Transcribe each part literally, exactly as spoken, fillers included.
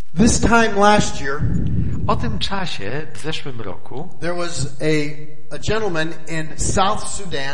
This time last year, O tym czasie, w zeszłym roku, there was a, a gentleman in South Sudan.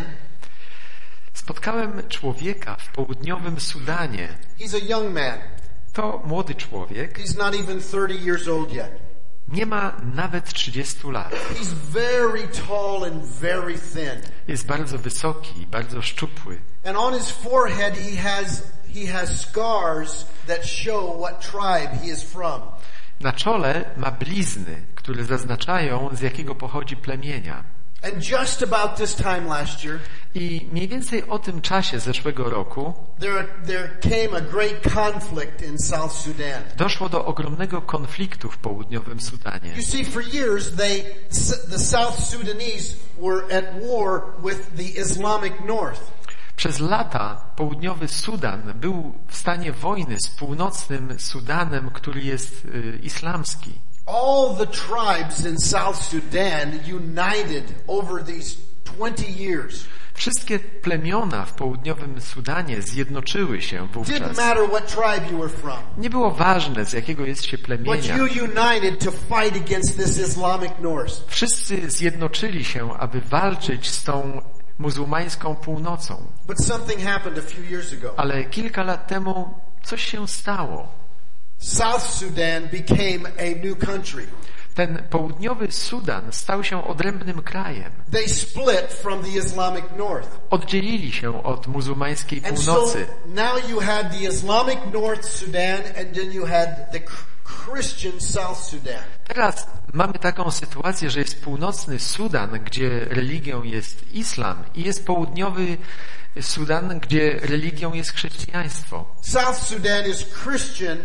spotkałem człowieka w południowym Sudanie. He's a young man. To młody człowiek, He's not even thirty years old yet. nie ma nawet trzydziestu lat. He's very tall and very thin. Jest bardzo wysoki, bardzo szczupły. And on his forehead he has he has scars that show what tribe he is from. Na czole ma blizny, które zaznaczają, z jakiego pochodzi plemienia. And just about this time last year, I mniej więcej o tym czasie zeszłego roku there there came a great conflict in South Sudan. doszło do ogromnego konfliktu w południowym Sudanie. You see, for years they the South Sudanese were at war with the Islamic North. Przez lata południowy Sudan był w stanie wojny z północnym Sudanem, który jest y, islamski. All the tribes in South Sudan united over these twenty years. Wszystkie plemiona w południowym Sudanie zjednoczyły się Didn't wówczas. matter what tribe you were from. Nie było ważne, z jakiego jest się But plemienia. you united to fight against this Islamic North. Wszyscy zjednoczyli się, aby walczyć z tą muzułmańską północą. But something happened a few years ago. Ale kilka lat temu coś się stało. South Sudan became a new country. Ten południowy Sudan stał się odrębnym krajem. They split from the Islamic North. Oddzielili się od muzułmańskiej And so północy. now you had the Islamic North Sudan and then you had the Christian South Sudan. Teraz mamy taką sytuację, że jest północny Sudan, gdzie religią jest islam, i jest południowy Sudan, gdzie religią jest chrześcijaństwo. South Sudan is Christian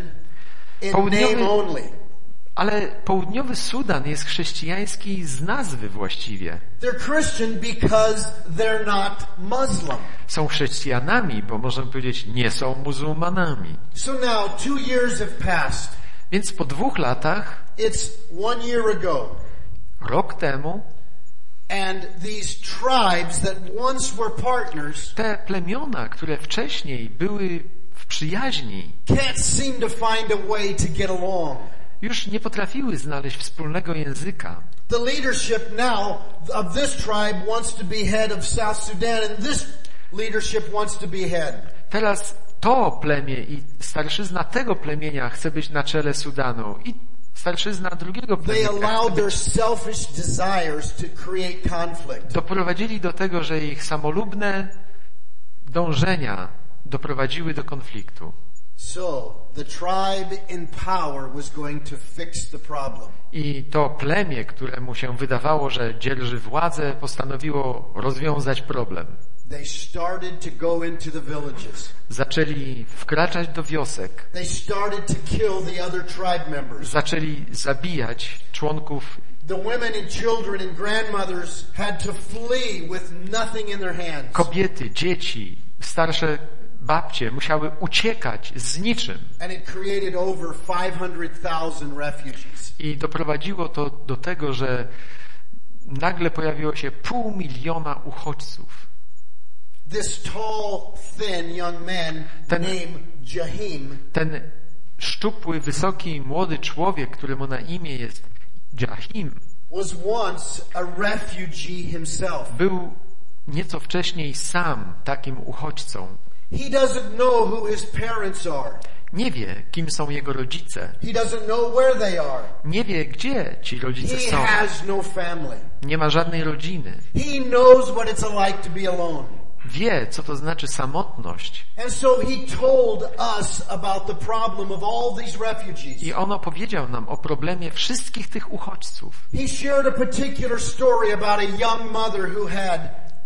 in Południowy- name only. Ale południowy Sudan jest chrześcijański z nazwy właściwie. They're Christian because they're not Muslim. Są chrześcijanami, bo możemy powiedzieć, nie są muzułmanami. So now two years have passed. Więc po dwóch latach, It's one year ago. rok temu, And these tribes that once were partners te plemiona, które wcześniej były w przyjaźni, can't seem to find a way to get along. już nie potrafiły znaleźć wspólnego języka. The leadership now of this tribe wants to be head of South Sudan, and this leadership wants to be head. Teraz to plemię i starszyzna tego plemienia chce być na czele Sudanu i starszyzna drugiego They plemienia allow chce their być... selfish desires to create conflict. Doprowadzili do tego, że ich samolubne dążenia doprowadziły do konfliktu. So the tribe in power was going to fix the problem. I to plemię, któremu się wydawało, że dzierży władzę, postanowiło rozwiązać problem. They started to go into the villages. Zaczęli wkraczać do wiosek, They started to kill the other tribe members. zaczęli zabijać członków. The women and children and grandmothers had to flee with nothing in their hands. Kobiety, dzieci, starsze babcie musiały uciekać z niczym. And it created over five hundred thousand refugees. I doprowadziło to do tego, że nagle pojawiło się pół miliona uchodźców. This tall, thin young man Ten- named Jahim Ten szczupły, wysoki, młody człowiek, któremu na imię jest Jahim, was once a refugee himself. był nieco wcześniej sam takim uchodźcą. He doesn't know who his parents are. Nie wie, kim są jego rodzice. He doesn't know where they are. Nie wie, gdzie ci rodzice He są. has no family. Nie ma żadnej rodziny. He knows what it's like to be alone. Wie, co to znaczy samotność. And so he told us about the problem of all these refugees. I on opowiedział nam o problemie wszystkich tych uchodźców. He shared a particular story about a young mother who had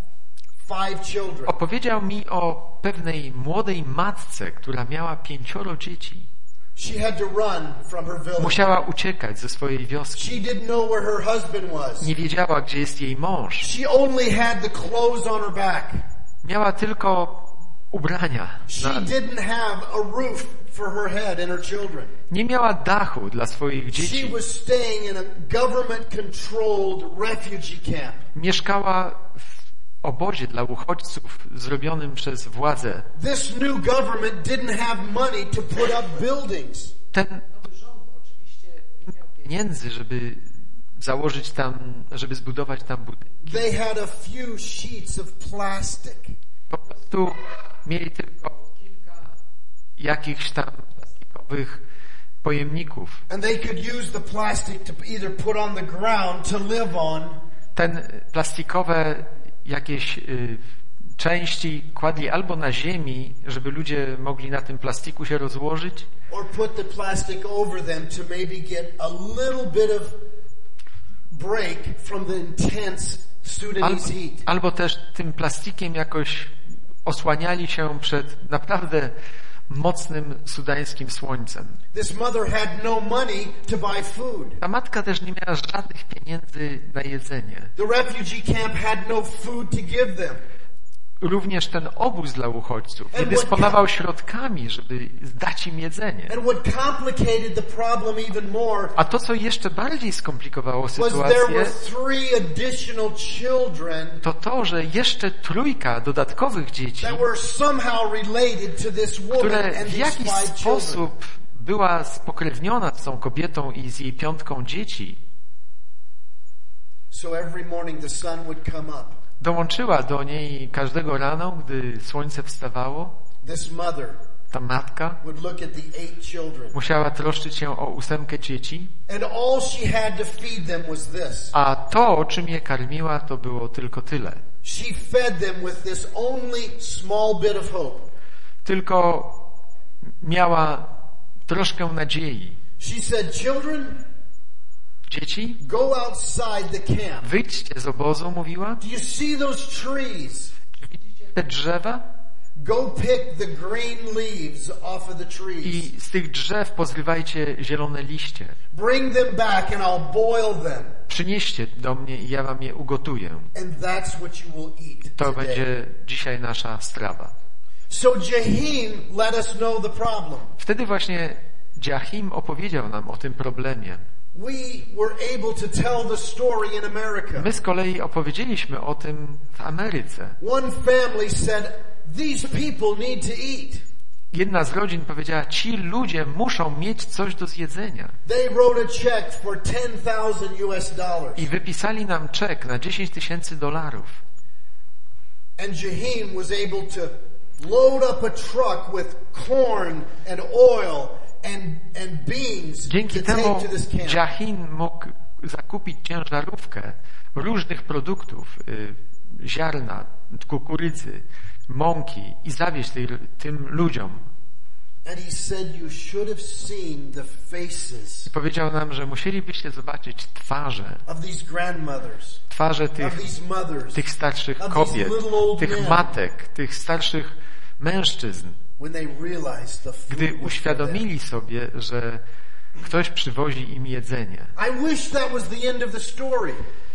five children. Opowiedział mi o pewnej młodej matce, która miała pięcioro dzieci. She had to run from her village. Musiała uciekać ze swojej wioski. She didn't know where her husband was. Nie wiedziała, gdzie jest jej mąż. She only had the clothes on her back. Miała tylko ubrania. She Na... didn't have a roof for her head and her children. Nie miała dachu dla swoich She dzieci. was staying in a government-controlled refugee camp. Mieszkała w obozie dla uchodźców zrobionym przez władzę. This new government didn't have money to put up buildings. Ten, pieniędzy, żeby założyć tam, żeby zbudować tam budynek. They had a few sheets of plastic. Po prostu mieli tylko kilka jakichś tam plastikowych pojemników. And they could use the plastic to either put on the ground to live on. Ten plastikowe jakieś y, części kładli albo na ziemi, żeby ludzie mogli na tym plastiku się rozłożyć, Or put the plastic over them to maybe get a little bit of break from the intense Sudanese albo, heat. albo też tym plastikiem jakoś osłaniali się przed naprawdę mocnym sudańskim słońcem. This mother had no money to buy food. Ta matka też nie miała żadnych pieniędzy na jedzenie. The refugee camp had no food to give them. Również ten obóz dla uchodźców nie dysponował środkami, żeby dać im jedzenie. And what complicated the problem even more A to, co jeszcze bardziej skomplikowało was there sytuację, were three additional children to to, że jeszcze trójka dodatkowych dzieci, that were somehow related to this woman które and w these jakiś five children. sposób była spokrewniona z tą kobietą i z jej piątką dzieci, So every morning the sun would come up. dołączyła do niej każdego rano, gdy słońce wstawało. This mother Ta matka would look at the eight children. musiała troszczyć się o ósemkę dzieci, And all she had to feed them was this. a to, czym je karmiła, to było tylko tyle. She fed them with this only small bit of hope. Tylko miała troszkę nadziei. She said, children, Dzieci, go outside the camp. wyjdźcie z obozu, mówiła. Do you see those trees? Widzicie te drzewa? Go pick the green leaves off of the trees. I z tych drzew pozrywajcie zielone liście. Bring them back and I'll boil them. Przynieście do mnie i ja wam je ugotuję. And that's what you will eat To today. będzie dzisiaj nasza strawa. So Jahim let us know the problem. Wtedy właśnie Jahim opowiedział nam o tym problemie. We were able to tell the story in America. My z kolei opowiedzieliśmy o tym w Ameryce. One family said, these people need to eat. Jedna z rodzin powiedziała, ci ludzie muszą mieć coś do zjedzenia. They wrote a check for ten thousand U S dollars. I wypisali nam czek na dziesięć tysięcy dolarów. And Jahim was able to load up a truck with corn and oil and, and beans Dzięki to take temu to this camp. Jahim mógł zakupić ciężarówkę różnych produktów, y, ziarna, kukurydzy, mąki i zawieźć tej, tym ludziom. And he said you should have seen the faces I powiedział nam, że musielibyście zobaczyć twarze, of these grandmothers, twarze of tych, these mothers, tych starszych of kobiet, these little old tych men, matek, tych starszych mężczyzn, when they realized the food gdy was for uświadomili sobie, że ktoś przywozi im jedzenie. them. I wish that was the end of the story.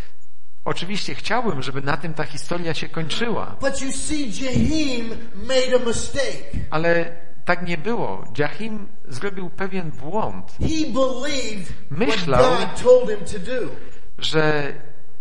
Oczywiście chciałbym, żeby na tym ta historia się kończyła, But you see, Jahim made a mistake. ale tak nie było. Jahim zrobił pewien błąd, He believed what Myślał, God told him to do. że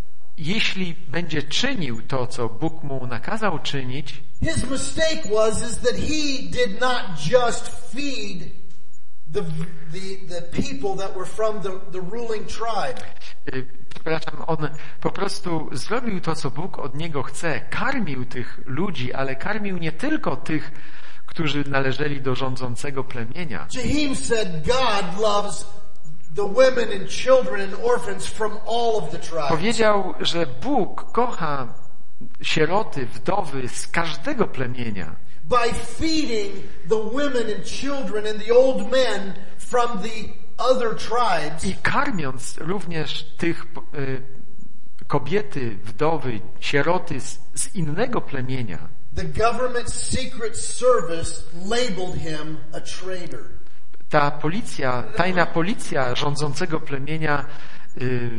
jeśli będzie czynił to, co Bóg mu nakazał czynić, His mistake was is that he did not just feed the the the people that were from the, the ruling tribe. y, przepraszam, on po prostu zrobił to, co Bóg od niego chce. Karmił tych ludzi, ale karmił nie tylko tych, którzy należeli do rządzącego plemienia. Jahim said God loves the women and children and orphans from all of the tribes. Powiedział, że Bóg kocha sieroty, wdowy z każdego plemienia. By feeding the women and children and the old men from the other tribes, I karmiąc również tych y, kobiety, wdowy, sieroty z, z innego plemienia, the government secret service labeled him a traitor. ta policja, tajna policja rządzącego plemienia y,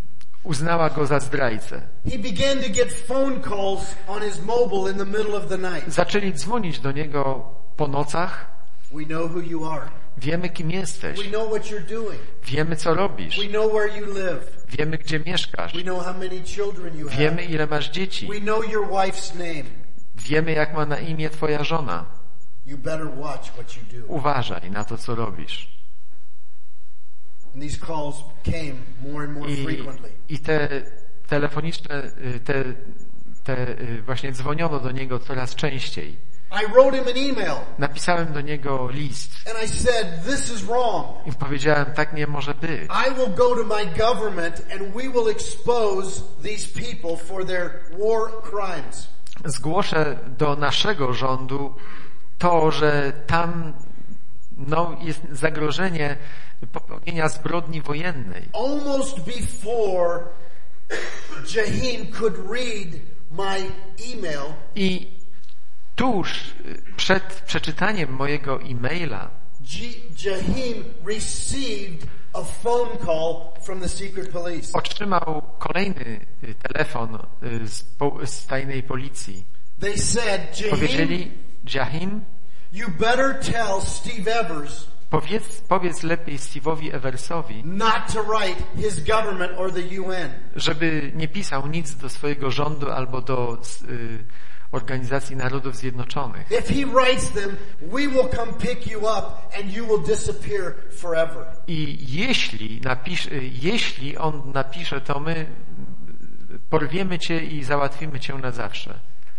uznała go za zdrajcę. He began to get phone calls on his mobile in the middle of the night. Zaczęli dzwonić do niego po nocach. We know who you are. Wiemy, kim jesteś. We know what you're doing. Wiemy, co robisz. We know where you live. Wiemy, gdzie mieszkasz. We know how many children you have. Wiemy, ile masz dzieci. We know your wife's name. Wiemy, jak ma na imię twoja żona. You better watch what you do. Uważaj na to, co robisz. And these calls came more and more I, frequently. i te telefoniczne, te, te właśnie dzwoniono do niego coraz częściej. I wrote him an email. Napisałem do niego list. And I said, this is wrong. I powiedziałem, tak nie może być. I will go to my government and we will expose these people for their war crimes. Zgłoszę do naszego rządu to, że tam no, jest zagrożenie popełnienia zbrodni wojennej. Almost before Jahim could read my email, I tuż przed przeczytaniem mojego e-maila Jahim received a phone call from the secret police. otrzymał kolejny telefon z, z tajnej policji. They said, Powiedzieli, Jahim, Jahim, you better tell Steve Evers powiedz, powiedz lepiej Steve'owi Eversowi, not to write his government or the U N. żeby nie pisał nic do swojego rządu albo do y, Organizacji Narodów Zjednoczonych. If he writes them, we will come pick you up and you will disappear forever. I jeśli, napisz, jeśli on napisze, to my porwiemy cię i załatwimy cię na zawsze.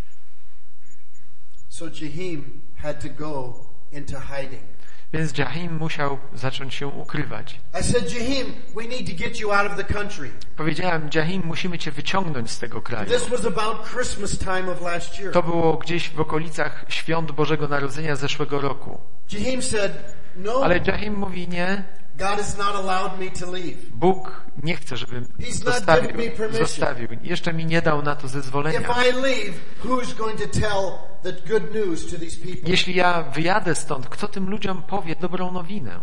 So Jahim had to go into hiding. Więc Jahim musiał zacząć się ukrywać. I said, Jahim, we need to get you out of the country. Powiedziałem, Jahim, musimy cię wyciągnąć z tego kraju. This was about Christmas time of last year. To było gdzieś w okolicach świąt Bożego Narodzenia zeszłego roku. Jahim said, no, Ale Jahim mówi, nie, God has not allowed me to leave. Bóg nie chce, żebym zostawił, zostawił. Jeszcze mi nie dał na to zezwolenia. If I leave, who's going to tell the good news to these people? Jeśli ja wyjadę stąd, kto tym ludziom powie dobrą nowinę?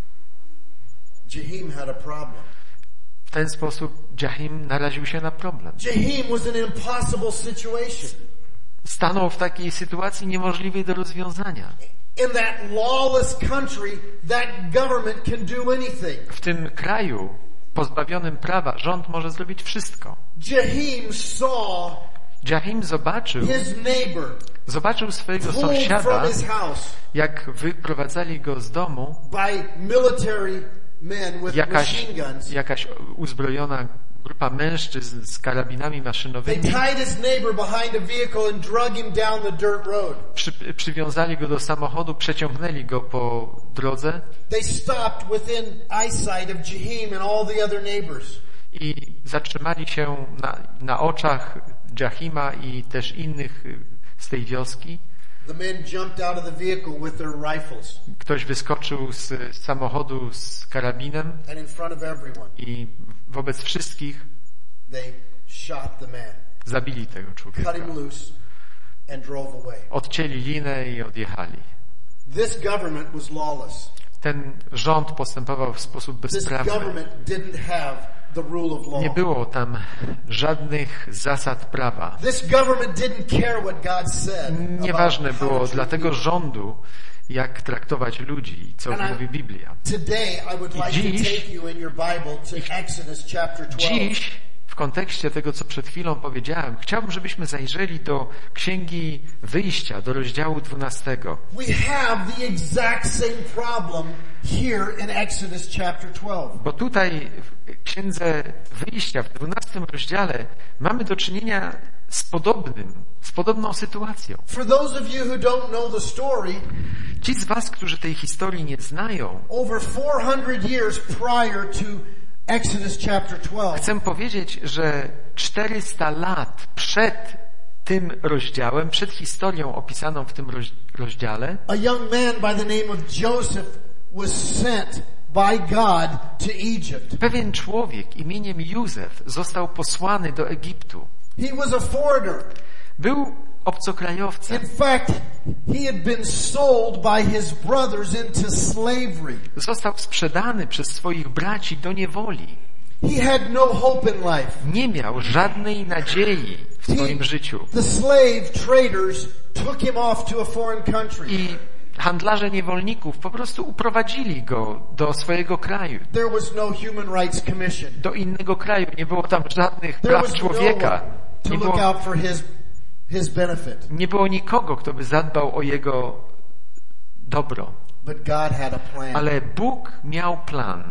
Jahim had a problem. W ten sposób Jahim naraził się na problem. Jahim was in an impossible situation. Stanął w takiej sytuacji niemożliwej do rozwiązania. In that lawless country, that government can do anything. W tym kraju pozbawionym prawa rząd może zrobić wszystko. Jahim saw Jahim zobaczył, his neighbor zobaczył swojego pulled from sąsiada, his house jak wyprowadzali go z domu by military men with jakaś, machine guns. jakaś uzbrojona grupa mężczyzn z karabinami They maszynowymi. tied his neighbor behind a vehicle and drug him down the dirt road. Przy, przywiązali go do samochodu, przeciągnęli go po drodze They stopped within eyesight of Jahim and all the other neighbors. i zatrzymali się na, na oczach Jahima i też innych z tej wioski. The men jumped out of the vehicle with their rifles Ktoś wyskoczył z, z samochodu z karabinem and in front of everyone i wobec wszystkich they shot the man, zabili tego cut człowieka. him loose and drove away. Odcięli linę i odjechali. This government was lawless. Ten rząd postępował w sposób This bezprawny. government didn't have the rule of law. Nie było tam żadnych zasad prawa. This government didn't care what God said. Nieważne about how było to dla treat tego people. rządu, jak traktować ludzi, co And I- mówi Biblia. Today I would like Dziś- to take you in your Bible to Exodus chapter twelve. Dziś, w kontekście tego, co przed chwilą powiedziałem, chciałbym, żebyśmy zajrzeli do Księgi Wyjścia, do rozdziału dwunastego. We have the exact same problem here in Exodus chapter twelve. Bo tutaj w Księdze Wyjścia, w dwunastym rozdziale, mamy do czynienia z podobnym, z podobną sytuacją. For those of you who don't know the story, Ci z was, którzy tej historii nie znają, over four hundred years prior to Exodus chapter twelve, chcę powiedzieć, że czterysta lat przed tym rozdziałem, przed historią opisaną w tym roz- rozdziale, a young man by the name of Joseph was sent by God to Egypt. pewien człowiek imieniem Józef został posłany do Egiptu. He was a foreigner. Był obcokrajowcem. In fact, he had been sold by his brothers into slavery. Został sprzedany przez swoich braci do niewoli. He had no hope in life. Nie miał żadnej nadziei w swoim życiu. The slave traders took him off to a foreign country. I handlarze niewolników po prostu uprowadzili go do swojego kraju. There was no Human Rights Commission. Do innego kraju. Nie było tam żadnych There praw was no człowieka. one to Nie look było, out for his his benefit. nie było nikogo, kto by zadbał o jego dobro. But God had a plan. Ale Bóg miał plan.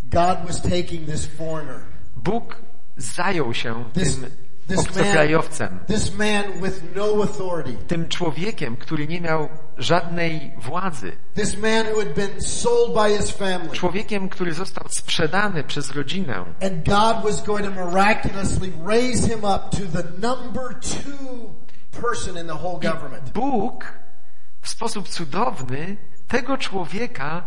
God was taking this foreigner. Bóg zajął się This, tym this man, obcokrajowcem, this man with no authority. tym człowiekiem, który nie miał żadnej władzy, This man who had been sold by his family. człowiekiem, który został sprzedany przez rodzinę. And God was going to miraculously raise him up to the number two person in the whole government. Bóg w sposób cudowny tego człowieka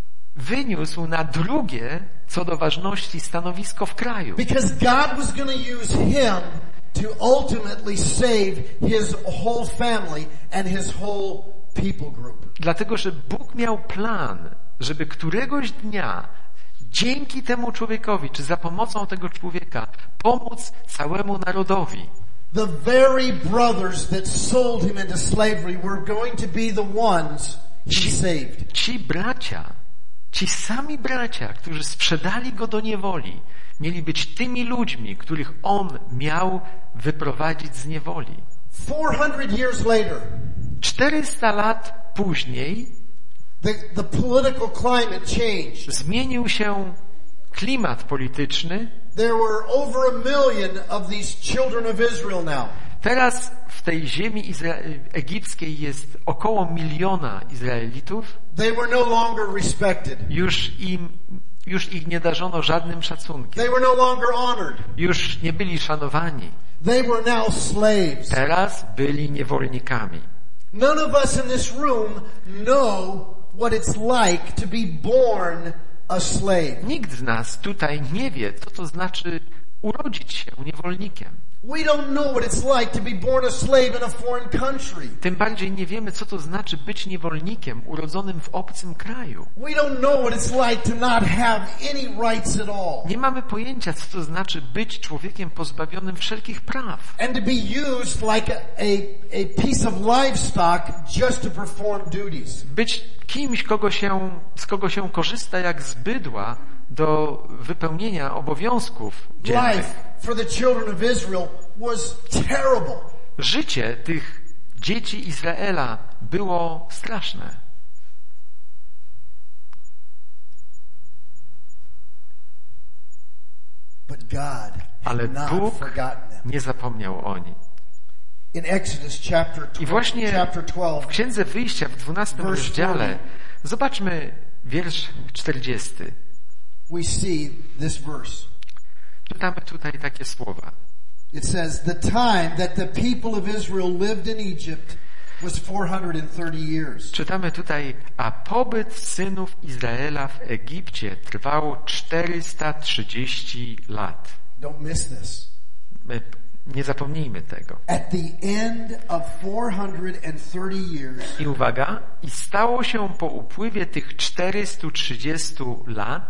wyniósł na drugie co do ważności stanowisko w kraju. Because God was going to use him to ultimately save his whole family and his whole people group. Dlatego, że Bóg miał plan, żeby któregoś dnia dzięki temu człowiekowi, czy za pomocą tego człowieka pomóc całemu narodowi. The very brothers that sold him into slavery were going to be the ones he saved. Ci bracia, ci sami bracia, którzy sprzedali go do niewoli, mieli być tymi ludźmi, których on miał wyprowadzić z niewoli. four hundred years later, czterysta lat później the, the political climate changed. zmienił się klimat polityczny. There were over a million of these children of Israel now. Teraz w tej ziemi Izra- egipskiej jest około miliona Izraelitów. They were no longer respected. Już im, już ich nie darzono żadnym szacunkiem. They were no longer honored. Już nie byli szanowani. They were now slaves. Teraz byli niewolnikami. None of us in this room know what it's like to be born a slave. Nikt z nas tutaj nie wie, co to znaczy urodzić się niewolnikiem. We don't know what it's like to be born a slave in a foreign country. Tym bardziej nie wiemy, co to znaczy być niewolnikiem urodzonym w obcym kraju. We don't know what it's like to not have any rights at all. Nie mamy pojęcia, co to znaczy być człowiekiem pozbawionym wszelkich praw. And to be used like a, a, a piece of livestock just to perform duties. Być kimś, kogo się, z kogo się korzysta jak z bydła do wypełnienia obowiązków dziennych. Life for the children of Israel was terrible. Życie tych dzieci Izraela było straszne. But God Ale had not Bóg forgotten them. nie zapomniał o nich. In Exodus chapter I właśnie chapter w twelve, Księdze Wyjścia w dwunastym Verse rozdziale zobaczmy wiersz czterdziesty. we see this verse. Czytamy tutaj takie słowa. It says, the time that the people of Israel lived in Egypt was four hundred thirty years. Czytamy tutaj, a pobyt synów Izraela w Egipcie trwał czterysta trzydzieści lat. Don't miss this. My nie zapomnijmy tego. At the end of four hundred thirty years, I uwaga, i stało się po upływie tych czterystu trzydziestu lat,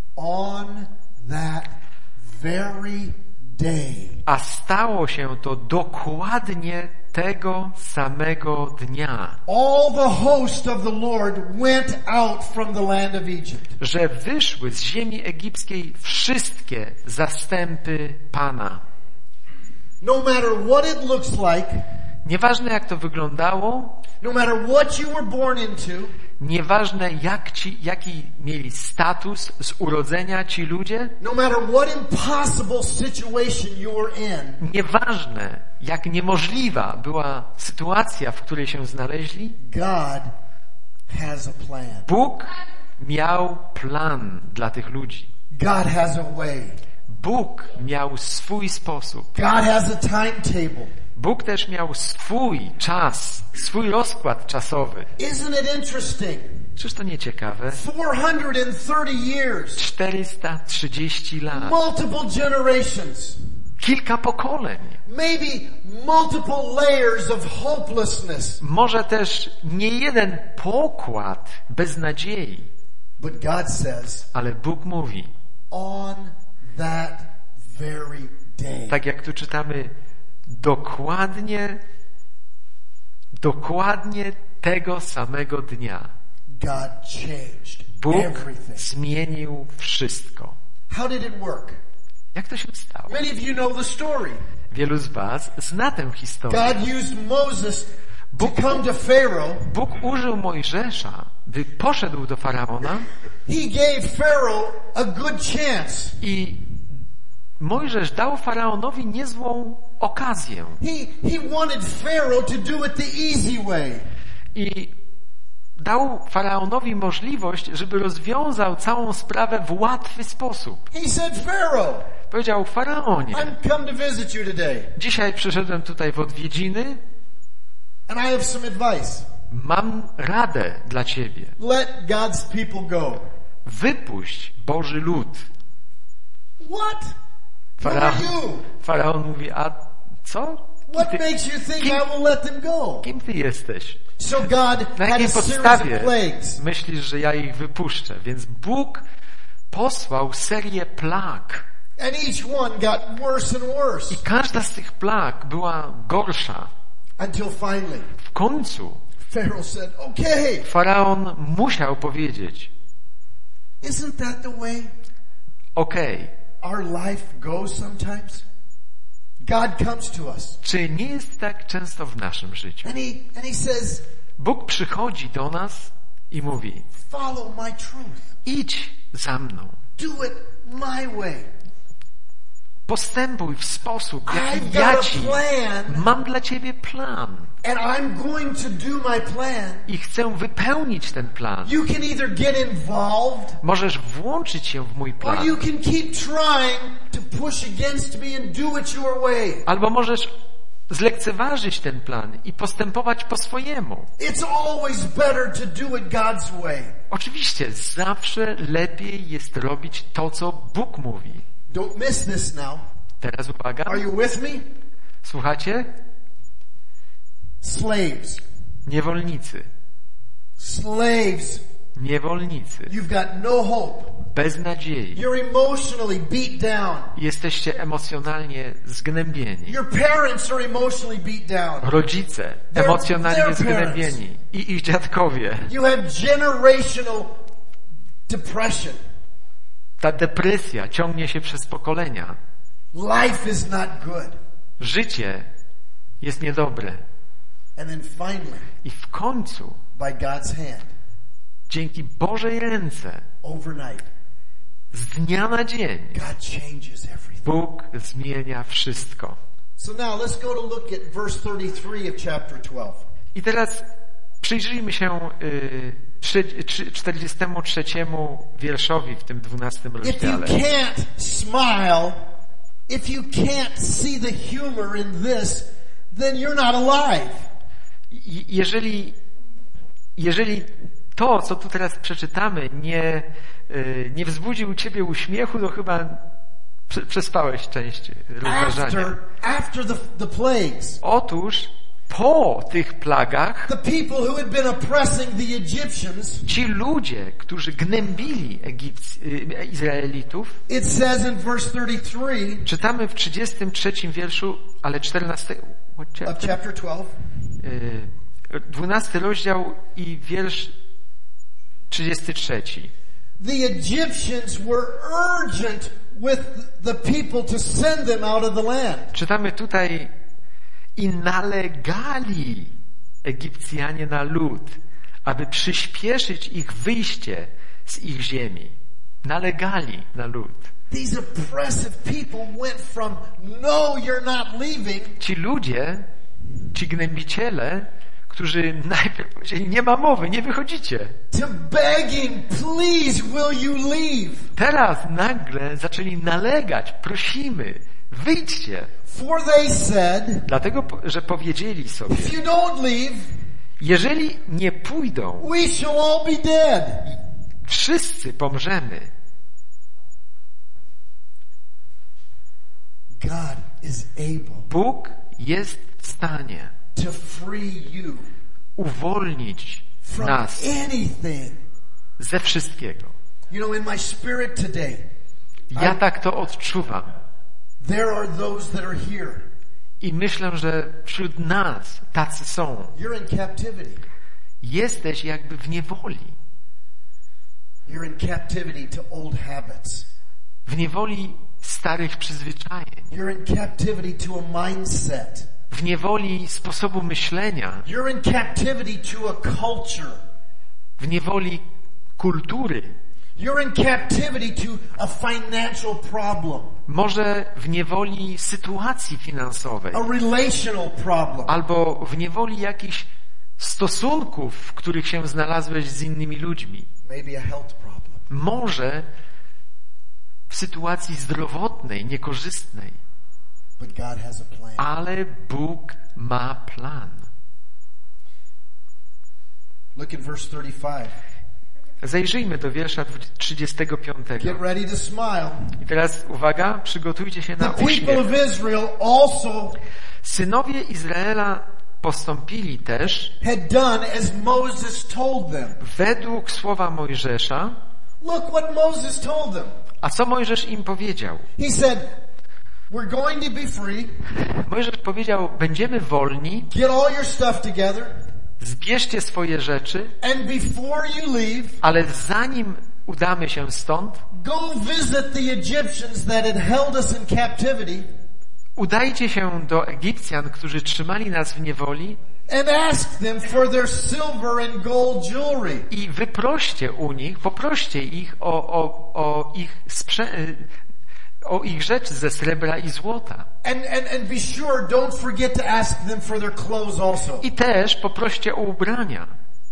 on that very day, a stało się to dokładnie tego samego dnia, all the host of the Lord went out from the land of Egypt. że wyszły z ziemi egipskiej wszystkie zastępy Pana. No matter what it looks like, Nieważne jak to wyglądało, no matter what you were born into, nieważne jak ci, jaki mieli status z urodzenia ci ludzie, no matter what impossible situation you were in, nieważne jak niemożliwa była sytuacja, w której się znaleźli, God has a plan. Bóg miał plan dla tych ludzi. God has a way. Bóg miał swój sposób. God has a timetable. Bóg też miał swój czas, swój rozkład czasowy. Isn't it interesting? Czyż to nie ciekawe? four hundred thirty years, czterysta trzydzieści lat, multiple generations, kilka pokoleń, maybe multiple layers of hopelessness. może też nie jeden pokład beznadziei, But God says, ale Bóg mówi, on that very day, tak jak tu czytamy, dokładnie, dokładnie tego samego dnia God changed Bóg everything. zmienił wszystko. How did it work? Jak to się stało? Many of you know the story. Wielu z was zna tę historię. God used Moses Bóg, to come to Pharaoh, Bóg użył Mojżesza, by poszedł do Faraona he gave Pharaoh a good chance. i Mojżesz dał Faraonowi niezłą okazję. He, he wanted Pharaoh to do it the easy way. I dał Faraonowi możliwość, żeby rozwiązał całą sprawę w łatwy sposób. He said, Pharaoh, Powiedział: Faraonie, I'm come to visit you today, dzisiaj przyszedłem tutaj w odwiedziny, and I have some advice. mam radę dla ciebie. Let God's people go. Wypuść Boży lud. What? Who Faraon, are you? Faraon mówi: a co? What Kim ty, makes you think kim, I will let them go? kim ty jesteś? So God Na had jakiej a series of podstawie plagues. myślisz, że ja ich wypuszczę? Więc Bóg posłał serię plag. And each one got worse and worse. I każda z tych plag była gorsza. Until finally, W końcu Pharaoh said, okay, Faraon musiał powiedzieć: isn't that the way okej, our life goes sometimes? God comes to us. czy nie jest tak często w naszym życiu? And he, and he says, Bóg przychodzi do nas i mówi: follow my truth. idź za mną. Do it my way. Postępuj w sposób, jaki I've ja got ci a plan. mam dla ciebie plan. And I'm going to do my plan. I chcę wypełnić ten plan. You can either get involved, Możesz włączyć się w mój or plan. you can keep trying to push against me and do it your way. Albo możesz zlekceważyć ten plan i postępować po swojemu. It's always better to do it God's way. Oczywiście, zawsze lepiej jest robić to, co Bóg mówi. Don't miss this now. Teraz uwaga. Are you with me? Słuchacie? Slaves. Niewolnicy. Slaves. Niewolnicy. You've got no hope. Bez nadziei. You're emotionally beat down. Jesteście emocjonalnie zgnębieni. Your parents are emotionally beat down. Rodzice emocjonalnie zgnębieni. I ich dziadkowie. You have generational depression. Ta depresja ciągnie się przez pokolenia. Life is not good. Życie jest niedobre. And then finally, I w końcu, by God's hand, dzięki Bożej ręce, overnight, z dnia na dzień, God changes everything. Bóg zmienia wszystko. So now let's go to look at verse thirty-three of chapter twelve. I teraz przyjrzyjmy się y, czterdziestemu trzeciemu wierszowi w tym dwunastym If you rozdziale. can't smile, if you can't see the humor in this, then you're not alive. I- Jeżeli, jeżeli to, co tu teraz przeczytamy, nie, y, nie wzbudzi u ciebie uśmiechu, to chyba prze- przespałeś część rozważania. After, after the, the plagues, Otóż po tych plagach the people who had been oppressing the Egyptians, ci ludzie, którzy gnębili Egipc, y, Izraelitów, it says in verse thirty-three czytamy w trzydziestym trzecim wierszu, ale czternastym, what of chapter? chapter twelve, Y, dwunasty rozdział i wiersz trzydziesty trzeci. the Egyptians were urgent with the people to send them out of the land. Czytamy tutaj: i nalegali Egipcjanie na lud, aby przyspieszyć ich wyjście z ich ziemi. Nalegali na lud. These oppressive people went from, no, you're not leaving, Ci ludzie, ci gnębiciele, którzy najpierw powiedzieli: nie ma mowy, nie wychodzicie. to begging, please, will you leave? Teraz nagle zaczęli nalegać: prosimy, wyjdźcie. For they said, Dlatego, że powiedzieli sobie: if you don't leave, jeżeli nie pójdą, we shall all be dead. wszyscy pomrzemy. God is able Bóg jest w stanie to free you uwolnić from nas anything. ze wszystkiego. You know, in my spirit today, Ja tak to odczuwam. there are those that are here. I myślę, że wśród nas tacy są. You're in captivity. Jesteś jakby w niewoli. You're in captivity to old habits. W niewoli starych przyzwyczajeń. You're in captivity to a mindset. w niewoli sposobu myślenia, You're in captivity to a culture. w niewoli kultury, You're in captivity to a financial problem. może w niewoli sytuacji finansowej, A relational problem. albo w niewoli jakichś stosunków, w których się znalazłeś z innymi ludźmi. Maybe a health problem. Może w sytuacji zdrowotnej, niekorzystnej, But God has a plan. ale Bóg ma plan. Look at verse thirty-five. Zajrzyjmy do wiersza trzydziestego piątego. Get ready to smile. I teraz uwaga, przygotujcie się The na people uśmiech. of Israel also Synowie Izraela postąpili też had done as Moses told them. według słowa Mojżesza. Look what Moses told them. A co Mojżesz im powiedział? He said, we're going to be free. Mojżesz powiedział, będziemy wolni, Get all your stuff together. zbierzcie swoje rzeczy, And before you leave, ale zanim udamy się stąd, go visit the Egyptians that had held us in captivity udajcie się do Egipcjan, którzy trzymali nas w niewoli and ask them for their silver and gold jewelry. i wyproście u nich, poproście ich o, o, o ich sprzę- o ich rzeczy ze srebra i złota. And, and, and be sure, don't forget to ask them for their clothes also. I też poproście o ubrania.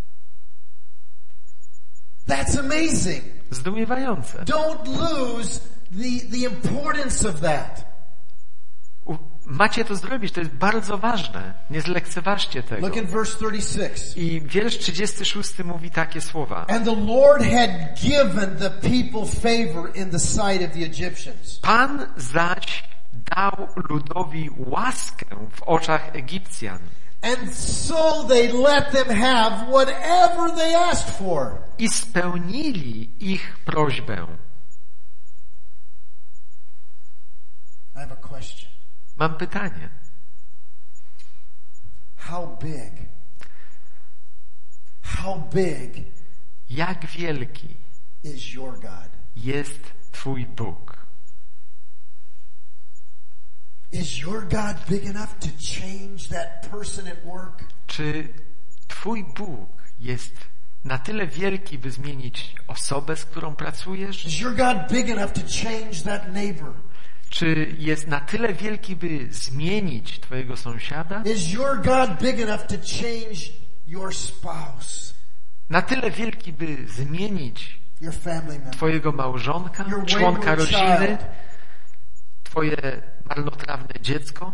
That's amazing. Zdumiewające. Don't lose the, the importance of that. U- Macie to zrobić, to jest bardzo ważne. Nie zlekceważcie tego. Look at verse thirty-six. I wiersz trzydziesty szósty mówi takie słowa. And the Lord had given the people favor in the sight of the Egyptians. Pan zaś dał ludowi łaskę w oczach Egipcjan. And so they let them have whatever they asked for. I spełnili ich prośbę. I have a question. Mam pytanie. How big? How big Jak wielki is your God? jest Twój Bóg? Is your God big enough to change that person at work? Czy Twój Bóg jest na tyle wielki, by zmienić osobę, z którą pracujesz? Is your God big enough to change that neighbor? Czy jest na tyle wielki, by zmienić Twojego sąsiada? Is your God big enough to change your spouse, Na tyle wielki, by zmienić your family member? Twojego małżonka, Your członka wayward rodziny, child. Twoje marnotrawne dziecko?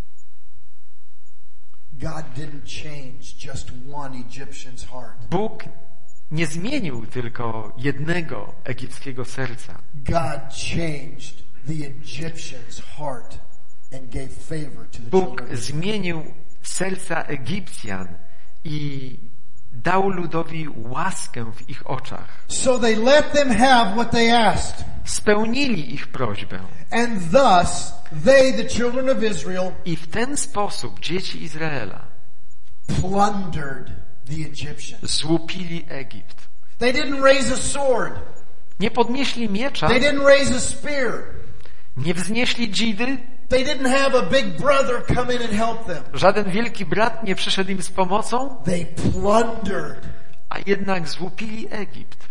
God didn't change just one Egyptian's heart. Bóg nie zmienił tylko jednego egipskiego serca. God changed the Egyptian's heart and gave favor to the Bóg children. zmienił serca Egipcjan i dał ludowi łaskę w ich oczach. So they let them have what they asked. Spełnili ich prośbę. And thus they, the children of Israel, I w ten sposób dzieci Izraela plundered the Egyptians. złupili Egipt. They didn't raise a sword. Nie podnieśli miecza, They didn't raise a spear. nie wznieśli dzidy, They didn't have a big brother come in and help them. żaden wielki brat nie przyszedł im z pomocą, They plundered. a jednak złupili Egipt.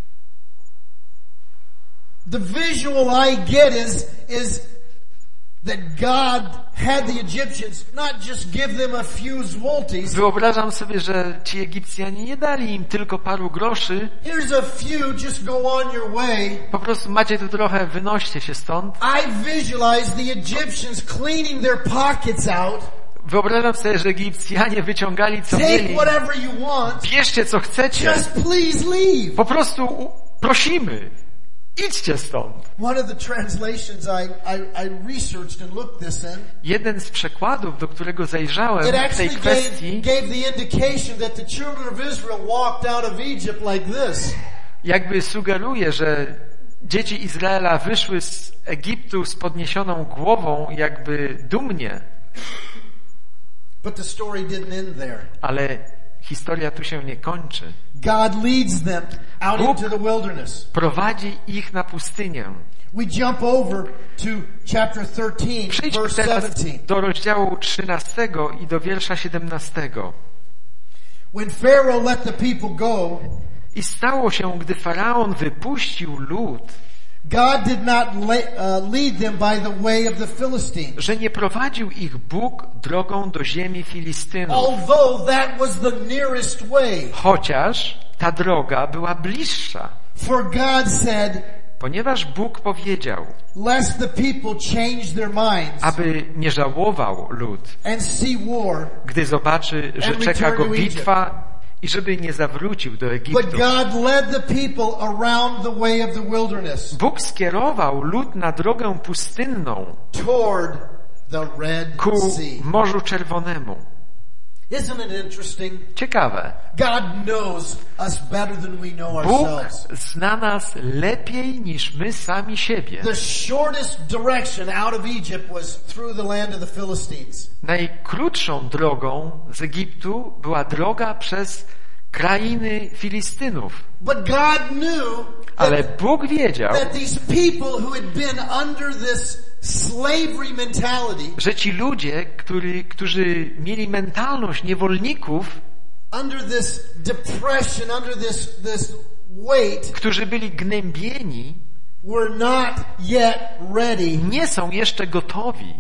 The visual I get is, is that God had the Egyptians not just give them a few złotys. Wyobrażam sobie, że ci Egipcjanie nie dali im tylko paru groszy. Here's a few, just go on your way. Po prostu macie tu trochę, wynoście się stąd. I visualize the Egyptians cleaning their pockets out. Wyobrażam sobie, że Egipcjanie wyciągali co Take mieli. whatever you want. Bierzcie co chcecie. Just please leave. Po prostu u- prosimy. Idźcie stąd. One of the translations I, I, I researched and looked this in, Jeden z przekładów, do którego zajrzałem it w tej actually gave, kwestii, gave the indication that the children of Israel walked out of Egypt like this. jakby sugeruje, że dzieci Izraela wyszły z Egiptu z podniesioną głową, jakby dumnie. But the story didn't end there. Ale historia tu się nie kończy. God leads them out Bóg into the wilderness. prowadzi ich na pustynię. We jump over to chapter thirteen, Przejdźmy verse teraz seventeen. do rozdziału trzynastego i do wiersza siedemnastego. When Pharaoh let the people go, I stało się, gdy Faraon wypuścił lud, God did not la- uh, lead them by the way of the Philistines, że nie prowadził ich Bóg drogą do ziemi Filistynów, although that was the nearest way. chociaż ta droga była bliższa. For God said, Ponieważ Bóg powiedział, lest the people change their minds aby nie żałował lud, and see war, gdy zobaczy, że And czeka return go to Egypt. bitwa i żeby nie zawrócił do but Egiptu. God led the people around the way of the wilderness Bóg skierował lud na drogę pustynną toward the Red ku Sea. Morzu Czerwonemu. Isn't it interesting? Ciekawe. God knows us better than we know Bóg ourselves. zna nas lepiej niż my sami siebie. The shortest direction out of Egypt was through the land of the Philistines. Najkrótszą drogą z Egiptu była droga przez krainy Filistynów. But God knew Ale that, Bóg wiedział, that these people who had been under this slavery mentality, że ci ludzie, który, którzy mieli mentalność niewolników, under this depression, under this, this weight, którzy byli gnębieni, were not yet ready nie są jeszcze gotowi,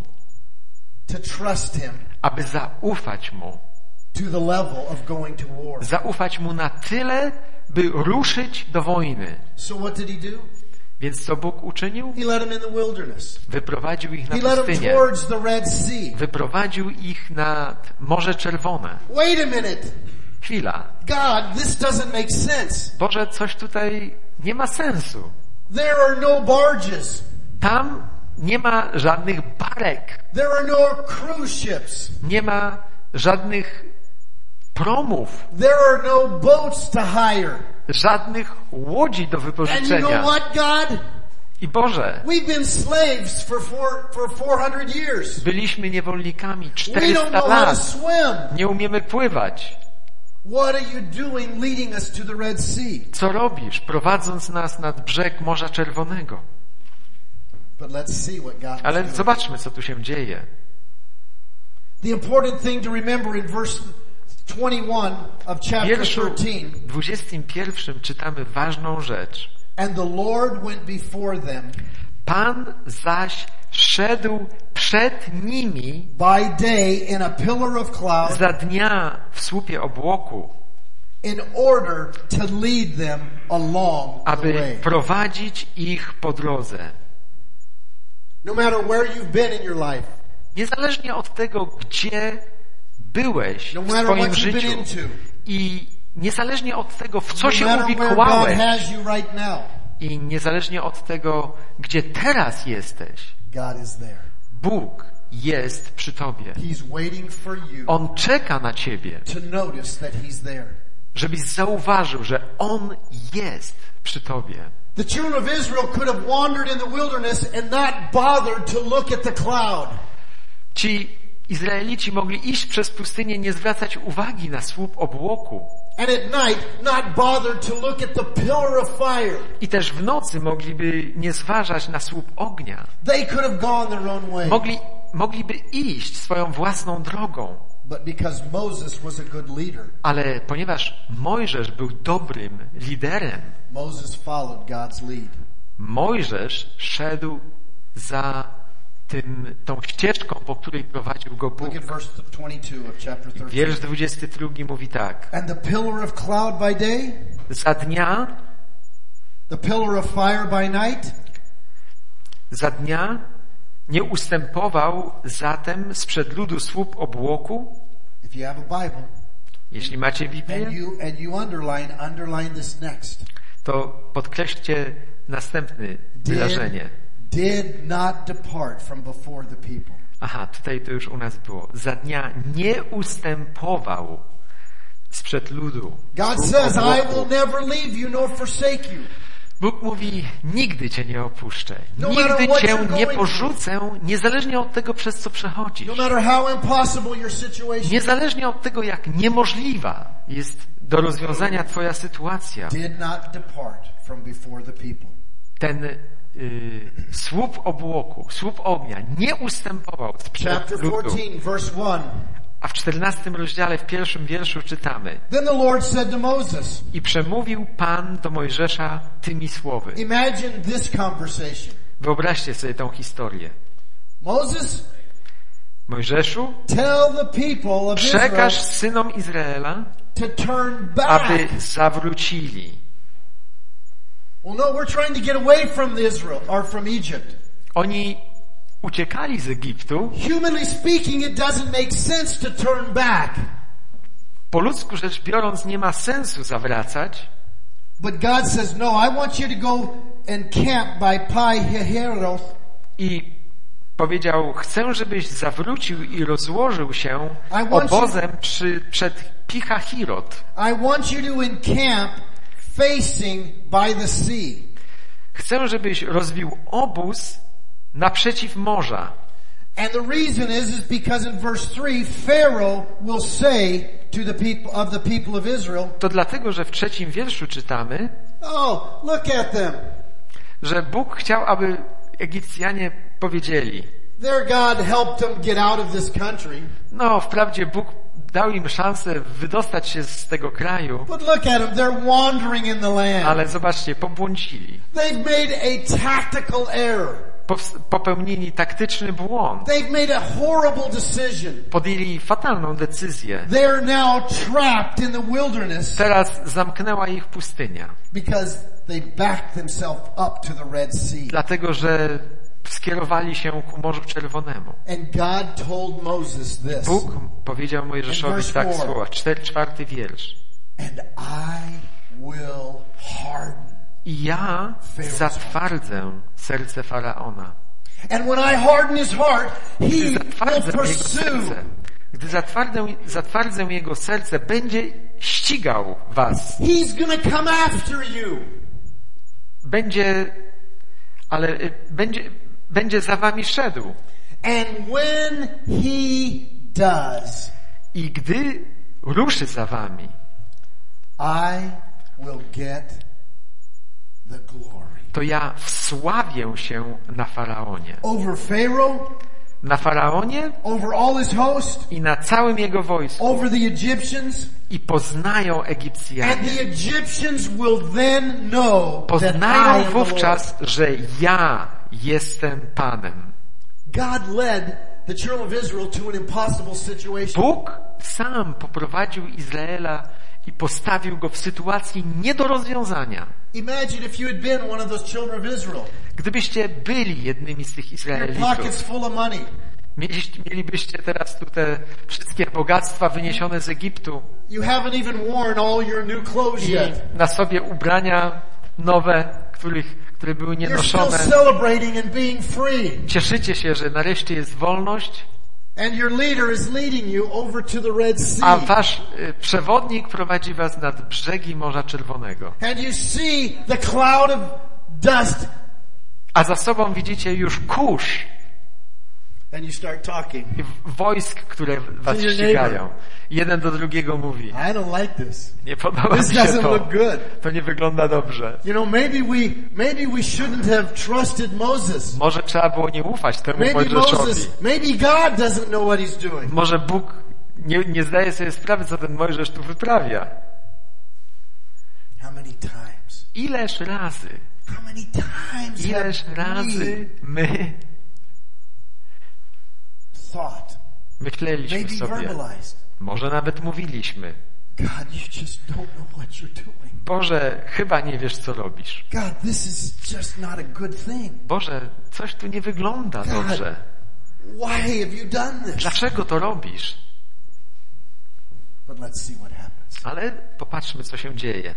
to trust Him aby zaufać Mu. to the level of going to war. Zaufać Mu na tyle, by ruszyć do wojny. So what did He do? Więc co Bóg uczynił? He led them in the wilderness. Wyprowadził ich na He led them pustynię. towards the Red Sea. Wyprowadził ich na Morze Czerwone. Wait a minute. Chwila. God, this doesn't make sense. Boże, coś tutaj nie ma sensu. There are no barges. Tam nie ma żadnych barek. There are no cruise ships. Nie ma żadnych promów. There are no boats to hire. Żadnych łodzi do And you know wypożyczenia. what, God? I Boże, We've been slaves for four, for four hundred years. byliśmy niewolnikami We don't czterysta know how to lat. swim. Nie umiemy pływać. What are you doing leading us to the Red Sea? Co robisz, prowadząc nas nad brzeg Morza Czerwonego? But let's see what God was Ale doing. zobaczmy, co tu się dzieje. The important thing to remember in verse twenty-one of W chapter wierszu thirteen, dwudziestym pierwszym czytamy ważną rzecz. and the Lord went before them Pan zaś szedł przed nimi by day in a pillar of cloud za dnia w słupie obłoku, in order to lead them along the aby way. prowadzić ich po drodze. No matter where you've been in your life, Niezależnie od tego, gdzie byłeś no w matter swoim what you've been życiu into, i niezależnie od tego, w co no się matter where God uwikłałeś has you right now, i niezależnie od tego, gdzie teraz jesteś, God is there. Bóg jest przy tobie. He's waiting for you On czeka na ciebie, to notice that He's there. żebyś zauważył, że On jest przy tobie. The children of Israel could have wandered in the wilderness and not bothered to look at the cloud. Ci Izraelici mogli iść przez pustynię, nie zwracać uwagi na słup obłoku. And at night, not bothered to look at the pillar of fire. I też w nocy mogliby nie zważać na słup ognia. They could have gone their own way. Mogli, mogliby iść swoją własną drogą. But because Moses was a good leader, Ale ponieważ Mojżesz był dobrym liderem, Moses followed God's lead. Mojżesz szedł za tym, tą ścieżką, po której prowadził go Bóg. Look at verse twenty-two of chapter thirteen. Wiersz dwudziesty drugi mówi tak. And the pillar of cloud by day, Za dnia, the pillar of fire by night, za dnia nie ustępował zatem sprzed ludu słup obłoku. if you have a Bible, Jeśli macie Biblię, and you and you underline underline this next. to podkreślcie następne wyrażenie. Did not depart from before the people. Aha, tutaj to już u nas było. Za dnia nie ustępował sprzed ludu. God słup says, I obłoku. will never leave you nor forsake you. Bóg mówi, nigdy cię nie opuszczę. No matter Nigdy what cię you're nie going porzucę, niezależnie od tego, przez co przechodzisz. No matter how impossible your situation, Niezależnie od tego, jak niemożliwa jest do rozwiązania twoja sytuacja. did not depart from before the people. Ten y, słup obłoku, słup ognia nie ustępował sprzed Chapter ludu. fourteen, verse one. A w czternastym rozdziale, w pierwszym wierszu czytamy: Then the Lord said to Moses. I przemówił Pan do Mojżesza tymi słowy. Imagine this conversation. Wyobraźcie sobie tą historię. Moses, Mojżeszu, tell the people of przekaż Israel synom Izraela, to turn back. aby zawrócili. Well, no, we're trying to get away from Israel or from Egypt. Oni uciekali z Egiptu. Humanly speaking, it doesn't make sense to turn back. Po ludzku rzecz biorąc, nie ma sensu zawracać. But God says, no, I want you to go and camp by Pi-Hahiroth. I powiedział: chcę, żebyś zawrócił i rozłożył się obozem przy, przed Pi-Hahirot. I want you to encamp facing by the sea. Chcę, żebyś rozbił obóz naprzeciw morza. And the reason is, is because in verse three, Pharaoh will say to the people of the people of Israel, To dlatego, że w trzecim wierszu czytamy, oh, look at them. że Bóg chciał, aby Egipcjanie powiedzieli: Their God helped them get out of this country. no, wprawdzie Bóg dał im szansę wydostać się z tego kraju, But look at them, they're wandering in the land. ale zobaczcie, pobłądzili. They've made a tactical error. Popełnili taktyczny błąd. They've made a horrible decision. Podjęli fatalną decyzję. They're now trapped in the wilderness. Teraz zamknęła ich pustynia. Because they backed themselves up to the Red Sea. Dlatego, że skierowali się ku Morzu Czerwonemu. And God told Moses this. Bóg powiedział Mojżeszowi tak słowa, cztery, czwarty wiersz. And I will harden. I ja zatwardzę serce Faraona. And when I harden his heart, he Gdy will zatwardzę jego pursue. serce, gdy zatwardzę, zatwardzę jego serce, będzie ścigał was. He's gonna come after you. Będzie, ale y, będzie, będzie za wami szedł. And when he does, I gdy ruszy za wami, I will get the glory. to ja wsławię się na Faraonie. Over Pharaoh, Na Faraonie over all his host, i na całym jego wojsku. over the Egyptians, I poznają and Egipcjanie. the Egyptians will then know that I Poznają am the wówczas, że ja jestem Panem. God led the children of Israel to an impossible situation. Bóg sam poprowadził Izraela i postawił go w sytuacji nie do rozwiązania. Imagine if you had been one of those children of Israel. Gdybyście byli jednymi z tych Your Izraelitów, pockets full of money. mieliście, mielibyście teraz tu te wszystkie bogactwa wyniesione z Egiptu You haven't even worn all your new clothes i yet. na sobie ubrania nowe, których, które były You're still nienoszone. celebrating and being free. Cieszycie się, że nareszcie jest wolność, And your leader is leading you over to the Red a Sea. wasz y, przewodnik prowadzi was nad brzegi Morza Czerwonego. And you see the cloud of dust. A za sobą widzicie już kurz And you start talking. i wojsk, które was To your ścigają. Jeden do drugiego mówi: I don't like this. nie podoba This mi się doesn't to. look good. To nie wygląda dobrze. You know, maybe we, maybe we shouldn't have trusted Moses. Może trzeba było nie ufać temu Maybe Mojżeszowi. Moses, maybe God doesn't know what he's doing. Może Bóg nie, nie zdaje sobie sprawy, co ten Mojżesz tu wyprawia. How many times? Ileż razy, How many times ileż have razy we my thought, myśleliśmy maybe sobie, verbalized, może nawet mówiliśmy: God, you just don't know what you're doing. Boże, chyba nie wiesz, co robisz. God, this is just not a good thing. Boże, coś tu nie wygląda God, dobrze. why have you done this? Dlaczego to robisz? But let's see what happens. Ale popatrzmy, co się dzieje.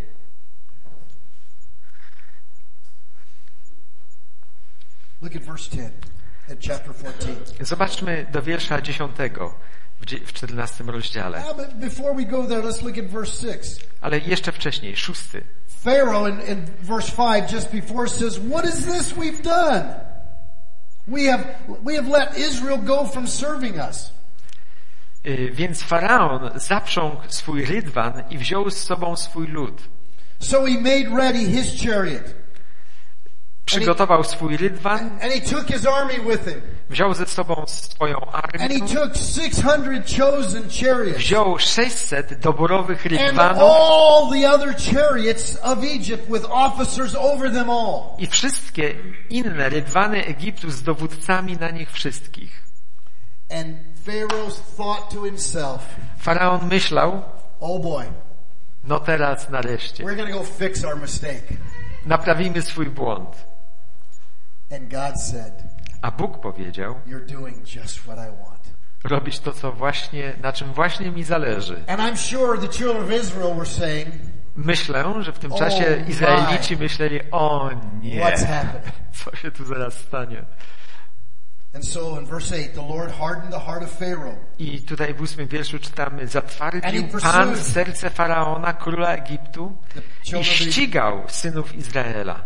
Look at verse ten in chapter fourteen. Zobaczmy do wiersza dziesiątego w dzie- w czternastym rozdziale. Now, but before we go there, let's look at verse six. Ale jeszcze wcześniej, szósty. Pharaoh in, in verse five just before says, what is this we've done? We have, we have let Israel go from serving us. Więc Faraon zaprzągł swój rydwan i wziął z sobą swój lud. So he made ready his chariot. Przygotował swój rydwan. And he took his army with him. Wziął ze sobą swoją armię. And he took six hundred chosen chariots. Wziął sześćset doborowych And rydwanów. all the other chariots of Egypt with officers over them all. I wszystkie inne rydwany Egiptu z dowódcami na nich wszystkich. And Pharaoh thought to himself, Faraon myślał, oh boy, no teraz nareszcie we're going to go fix our mistake. naprawimy swój błąd. And God said, A Bóg powiedział, you're doing just what I want. robić to, co właśnie, na czym właśnie mi zależy. And I'm sure the children of Israel were saying, Myślę, że w tym Oh czasie my. Izraelici myśleli, o nie, what's happening? co się tu zaraz stanie. And so in verse eight, the Lord hardened the heart of Pharaoh. I tutaj w ósmym wierszu czytamy, And zatwardził he pursued Pan serce Faraona, króla Egiptu, the i children of Egypt, ścigał synów Izraela.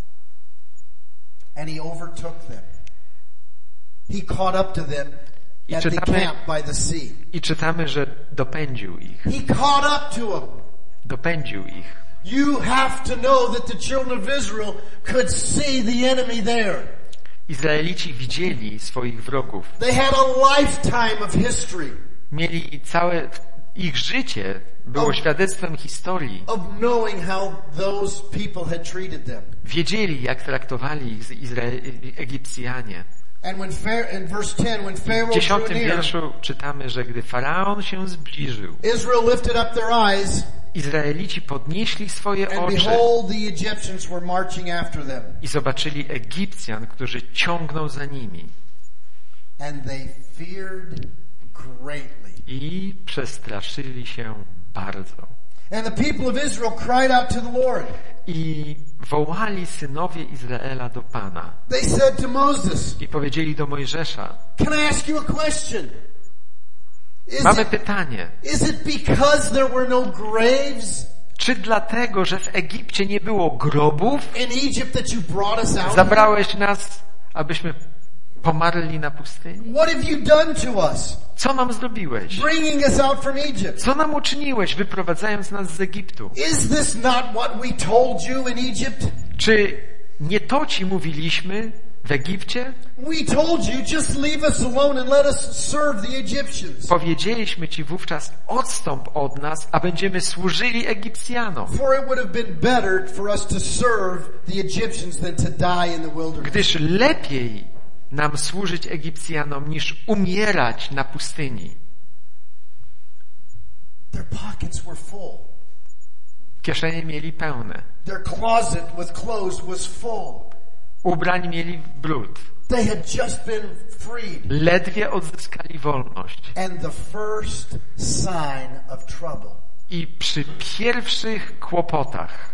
and he overtook them. He caught up to them I at the czytamy, camp by the sea. I czytamy, że dopędził ich. He caught up to them. Dopędził ich. You have to know that the children of Israel could see the enemy there. Izraelici widzieli swoich wrogów. They had a lifetime of history. Mieli całe, ich życie było Of- świadectwem historii. Of knowing how those people had treated them. Wiedzieli, jak traktowali ich Izrael, Egipcjanie. And when Pharaoh, in verse ten, when Pharaoh W drew dziesiątym near, wierszu czytamy, że gdy Faraon się zbliżył, Israel lifted up their eyes, Izraelici podnieśli swoje and oczy behold, the Egyptians were marching after them. i zobaczyli Egipcjan, którzy ciągną za nimi. And they feared greatly. I przestraszyli się bardzo. And the people of Israel cried out to the Lord. I wołali synowie Izraela do Pana. They said to Moses, I powiedzieli do Mojżesza, can I ask you a question? Is mamy it, pytanie. is it because there were no graves Czy dlatego, że w Egipcie nie było grobów, in Egypt that you brought us out? zabrałeś nas, abyśmy pomarli na pustyni? What have you done to us, Co nam zrobiłeś? bringing us out from Egypt? Co nam uczyniłeś, wyprowadzając nas z Egiptu? Is this not what we told you in Egypt? Czy nie to ci mówiliśmy w Egipcie? We told you, just leave us alone and let us serve the Egyptians. Powiedzieliśmy ci wówczas, odstąp od nas, a będziemy służyli Egipcjanom. For it would have been better for us to serve the Egyptians than to die in the wilderness. Gdyż lepiej nam służyć Egipcjanom, niż umierać na pustyni. Their pockets were full. Kieszenie mieli pełne. Their closet with clothes was full. Ubrań mieli brud. They had just been freed. Ledwie odzyskali wolność. And the first sign of trouble, I przy pierwszych kłopotach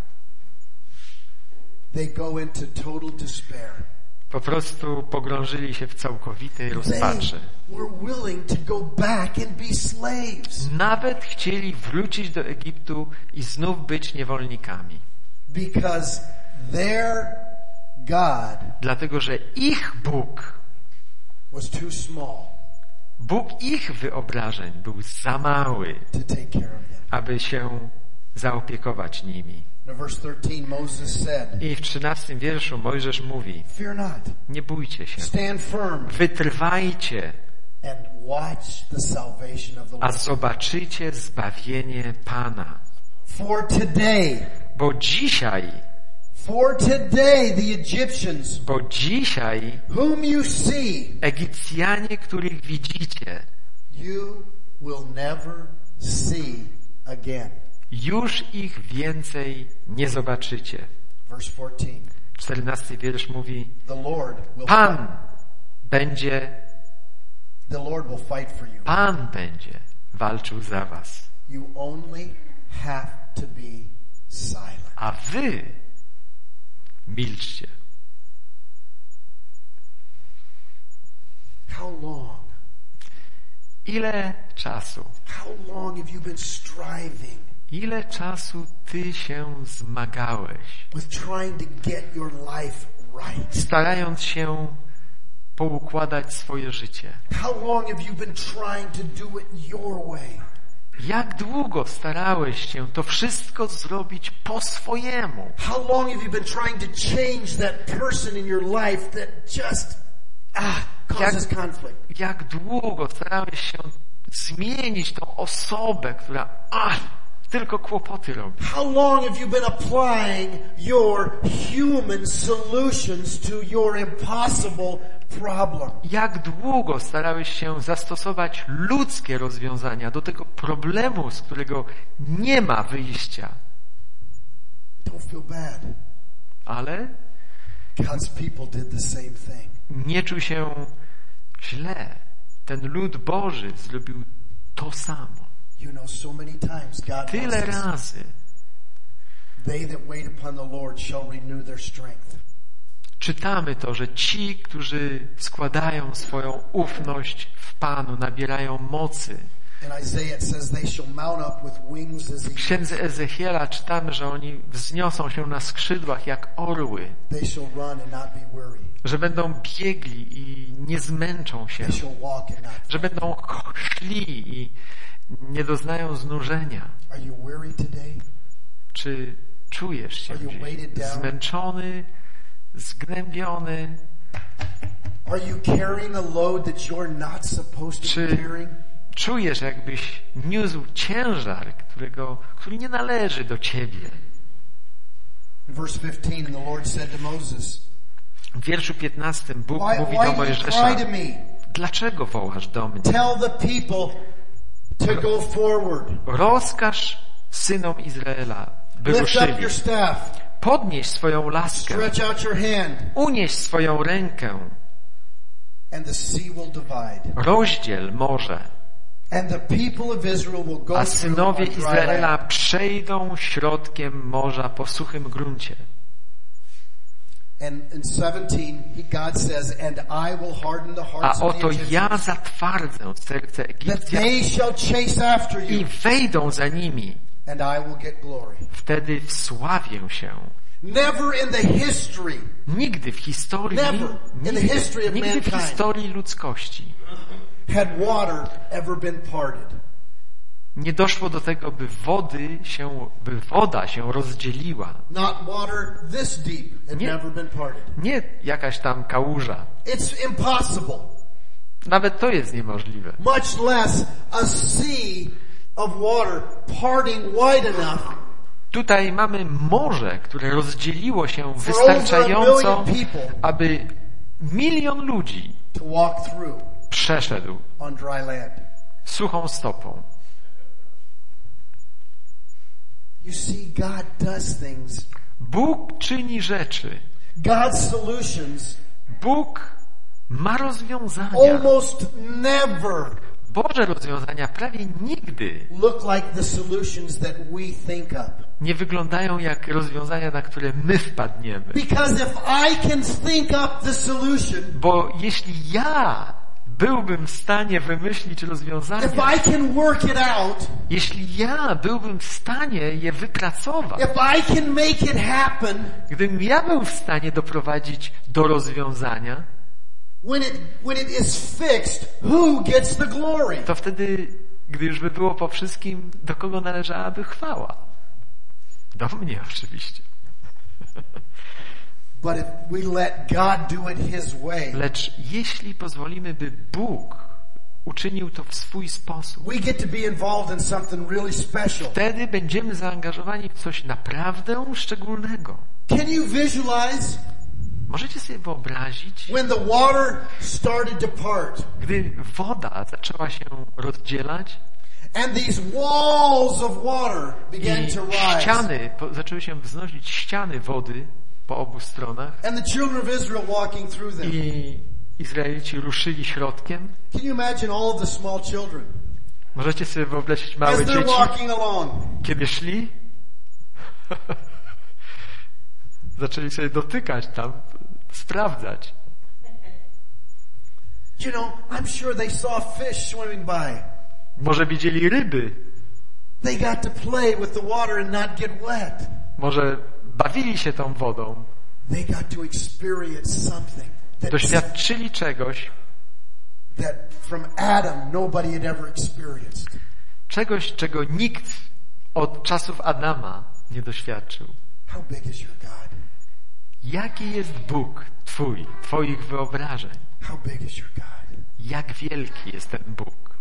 they go into total despair. po prostu pogrążyli się w całkowitej They rozpaczy. were willing to go back and be slaves Nawet chcieli wrócić do Egiptu i znów być niewolnikami. because their God Dlatego, że ich Bóg, was too small Bóg ich wyobrażeń był za mały, to take care of them. aby się zaopiekować nimi. In verse thirteen, Moses said, I w trzynastym wierszu Mojżesz mówi, fear not, nie bójcie się, stand firm wytrwajcie, and watch the salvation of the a Lord. zobaczycie zbawienie Pana. For today, Bo dzisiaj, for today the Egyptians bo dzisiaj whom you see, Egipcjanie, których widzicie, you will never see again. już ich więcej nie zobaczycie. Verse fourteen, czternasty wiersz mówi, the Lord will Pan będzie, the Lord will fight for you. Pan będzie walczył za was, You only have to be silent. a wy milczcie. How long? Ile czasu, How long have you been striving ile czasu ty się zmagałeś, with trying to get your life right? starając się poukładać swoje życie? How long have you been trying to do it your way? Jak długo starałeś się to wszystko zrobić po swojemu? How long have you been trying to change that person in your life that just ah, causes Jak, conflict? jak długo starałeś się zmienić tą osobę, która ach, tylko kłopoty robi? How long have you been applying your human solutions to your impossible problem? Jak długo starałeś się zastosować ludzkie rozwiązania do tego problemu, z którego nie ma wyjścia? Don't feel bad. Ale God's people did the same thing. nie czuł się źle. Ten lud Boży zrobił to samo. You know, so many times God Tyle wants us. razy. They that wait upon the Lord shall renew their strength. Czytamy to, że ci, którzy składają swoją ufność w Panu, nabierają mocy. In Isaiah it says they shall mount up with wings as W eagles. księdze Ezechiela czytamy, że oni wzniosą się na skrzydłach jak orły, They shall run and not be weary. że będą biegli i nie zmęczą się, They shall walk and not że będą szli i nie doznają znużenia. Are you weary today? Czy czujesz się Are you dziś weighted down? zmęczony, zgnębiony? Are you carrying a load that you're not supposed to Czy be carrying? czujesz, jakbyś niósł ciężar, którego, który nie należy do ciebie? In verse fifteen, the Lord said to Moses, W wierszu piętnastym Bóg Why, mówi why do do you Mojżesza: cry to me? dlaczego wołasz do mnie? Tell the people to go forward. Rozkaż synom Izraela, by Lift up ruszyli. your staff. Podnieś swoją laskę, Stretch out your hand. unieś swoją rękę, And the sea will divide. rozdziel morze, And the people of Israel will go a through synowie on dry Izraela land. przejdą środkiem morza po suchym gruncie. And in seventeen, he, God says, And I will harden the A hearts of the oto ja Egyptians, zatwardzę serce that Egipcjan they shall chase after i you, wejdą za nimi. and I will get glory. Wtedy wsławię się. Never in the history, Nigdy w historii, Never in the history of nigdy w mankind. historii ludzkości had water ever been parted. nie doszło do tego, by wody się, by woda się rozdzieliła. Not water this deep had Nie. never been parted. Nie jakaś tam kałuża. It's impossible. Nawet to jest niemożliwe. Much less a sea of water parting wide enough Tutaj mamy morze, które rozdzieliło się for over a wystarczająco, million people aby milion ludzi to walk through przeszedł on dry land. suchą stopą. You see, God does things. Bóg czyni rzeczy. God's solutions Bóg ma rozwiązania. almost never Boże rozwiązania prawie nigdy look like the solutions that we think up. nie wyglądają jak rozwiązania, na które my wpadniemy. Because if I can think up the solution, Bo jeśli ja byłbym w stanie wymyślić rozwiązanie, if I can work it out, jeśli ja byłbym w stanie je wypracować, if I can make it happen, gdybym ja był w stanie doprowadzić do rozwiązania, when it, when it is fixed, who gets the glory? to wtedy, gdy już by było po wszystkim, do kogo należałaby chwała? Do mnie oczywiście. But if we let God do it His way, Lecz jeśli pozwolimy, by Bóg uczynił to w swój sposób, we get to be involved in something really special. wtedy będziemy zaangażowani w coś naprawdę szczególnego. Can you visualize Możecie sobie wyobrazić, when the water started to part gdy woda zaczęła się rozdzielać and these walls of water began i to rise, ściany, po- zaczęły się wznosić ściany wody po obu stronach and the children of Israel walking through them? i Izraelici ruszyli środkiem? Can you imagine all of the small children Możecie sobie wyobrazić małe as they're dzieci, walking along? kiedy szli? Zaczęli sobie dotykać tam, sprawdzać. You know, I'm sure they saw fish swimming by. Może widzieli ryby, They got to play with the water and not get wet. może bawili się tą wodą, They got to experience something Doświadczyli czegoś, that from Adam nobody had ever experienced. Czegoś, czego nikt od czasów Adama nie doświadczył. How big is your God? Jaki jest Bóg Twój, Twoich wyobrażeń? How big is your God? Jak wielki jest ten Bóg?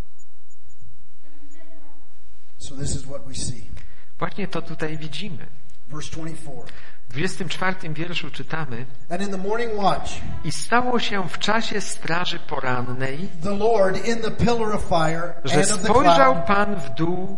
So this is what we see. Właśnie to tutaj widzimy. Verse twenty-four. W dwudziestym czwartym wierszu czytamy: And in the morning watch, i stało się w czasie straży porannej, the Lord in the pillar of fire że and of the spojrzał cloud Pan w dół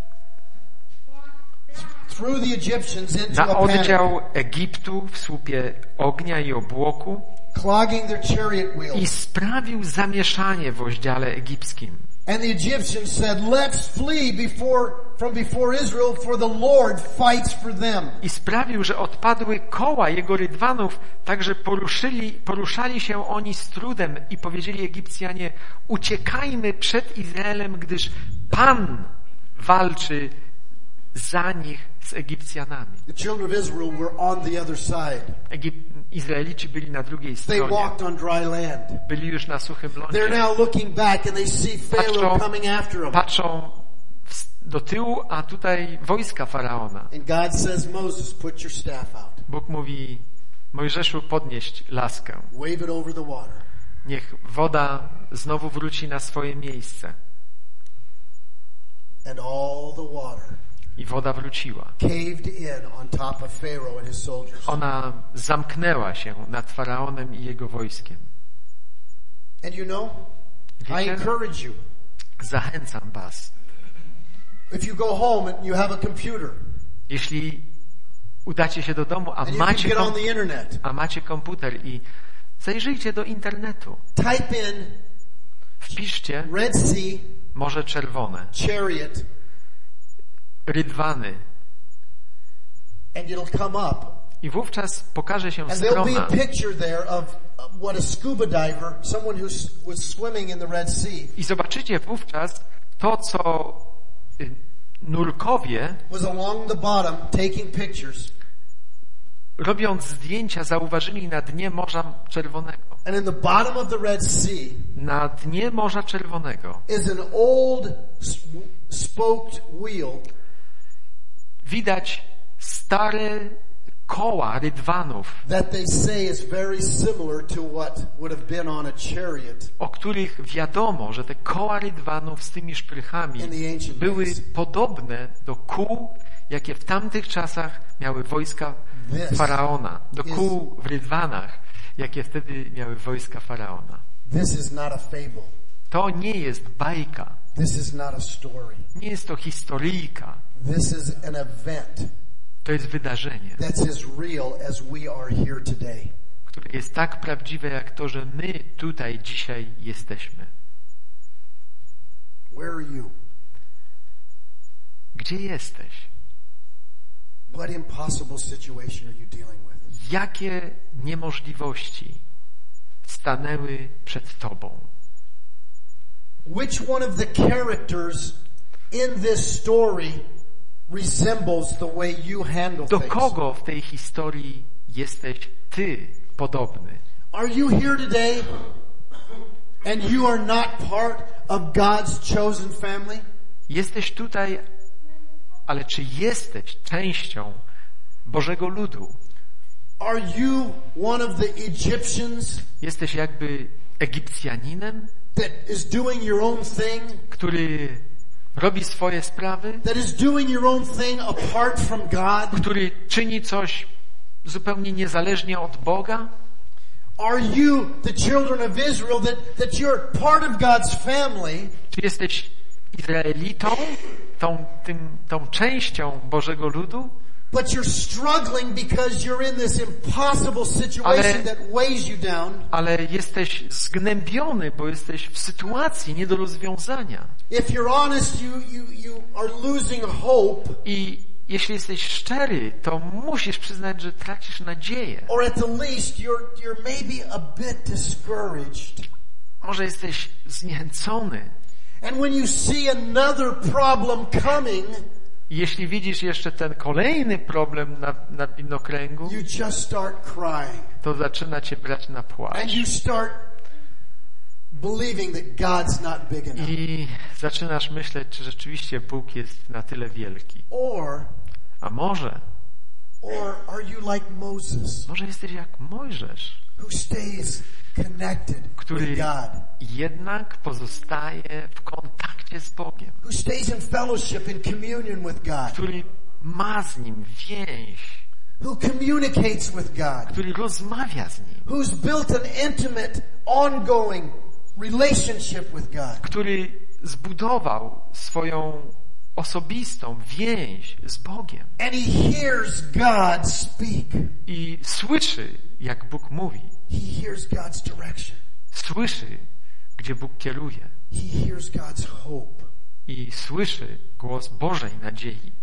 threw the Egyptians into na a panic, oddział Egiptu w słupie ognia i obłoku clogging their chariot i wheels. sprawił zamieszanie w oździale egipskim. And the Egyptians said, let's flee before, from before Israel, for the Lord fights for them. I sprawił, że odpadły koła jego rydwanów, tak że poruszyli, poruszali się oni z trudem i powiedzieli Egipcjanie: uciekajmy przed Izraelem, gdyż Pan walczy za nich z Egipcjanami. The children of Israel were on the other side. Egip- Izraelici byli na drugiej They stronie. walked on dry land. Byli już na suchym They're lądzie. now looking back and they see Pharaoh Patrzą, coming after them. patrzą w- do tyłu, a tutaj wojska Faraona. And God says, Moses, put your staff out. Bóg mówi: Mojżeszu, podnieść laskę. Wave it over the water. Niech woda znowu wróci na swoje miejsce. And all the water I woda wróciła. caved in on top of Pharaoh and his soldiers. Ona zamknęła się nad Faraonem i jego wojskiem. And you know, I Wiecie? encourage you. Zachęcam was. If you go home and you have a computer Jeśli udacie się do domu, a and you can macie, get on kom- the internet, a macie komputer i zajrzyjcie do internetu. type in Wpiszcie Red Sea Morze Czerwone, chariot rydwany and it'll come up. i wówczas pokaże się And there'll be strona, a picture there of of what a scuba diver, someone who s- was swimming in the Red Sea, i zobaczycie wówczas to, co y, nurkowie, was along the bottom taking pictures. robiąc zdjęcia, zauważyli na dnie Morza Czerwonego. And in the bottom of the Red Sea Na dnie Morza Czerwonego is an old s- spoked wheel widać stare koła rydwanów, that they say is very similar to what would have been on a chariot o których wiadomo, że te koła rydwanów z tymi szprychami in the ancient były days. podobne do kół, jakie w tamtych czasach miały wojska This Faraona, do is- kół w rydwanach, jakie wtedy miały wojska Faraona. This is not a fable. To nie jest bajka, This is not a story. nie jest to historyjka, This is an event to jest wydarzenie, that's as real as we are here today. które jest tak prawdziwe jak to, że my tutaj dzisiaj jesteśmy. Where are you? Gdzie jesteś? What impossible situation are you dealing with? Jakie niemożliwości stanęły przed Tobą? Which one of the characters in this story resembles the way you handle Do things? kogo w tej historii jesteś Ty podobny? Are you here today and you are not part of God's chosen family? Jesteś tutaj, ale czy jesteś częścią Bożego ludu? Are you one of the Egyptians Jesteś jakby Egipcjaninem, that is doing your own thing? który robi swoje sprawy, That is doing your own thing apart from God? który czyni coś zupełnie niezależnie od Boga? Are you the children of Israel that, that you're part of God's family, Czy jesteś Izraelitą, tą, tym, tą częścią Bożego ludu, but you're struggling because you're in this impossible situation Ale- that weighs you down? ale jesteś zgnębiony, bo jesteś w sytuacji nie do rozwiązania. If you're honest, you, you, you are losing hope, I jeśli jesteś szczery, to musisz przyznać, że tracisz nadzieję. or at the least you're, you're maybe a bit discouraged. Może jesteś zniechęcony. And when you see another problem coming, Jeśli widzisz jeszcze ten kolejny problem na, na widnokręgu, you just start crying. to zaczyna cię brać na płacz. And you start believing that God's not big enough. I zaczynasz myśleć, czy rzeczywiście Bóg jest na tyle wielki. Or, A może, or are you like Moses, może jesteś jak Mojżesz, who stays connected który with God, jednak pozostaje w kontakcie z Bogiem, who stays in fellowship, in communion with God, który ma z Nim więź, who communicates with God, który rozmawia z Nim, who's built an intimate, ongoing relationship with God. który zbudował swoją osobistą więź z Bogiem And he hears God speak. i słyszy, jak Bóg mówi, He hears God's direction. słyszy, gdzie Bóg kieruje He hears God's hope. i słyszy głos Bożej nadziei.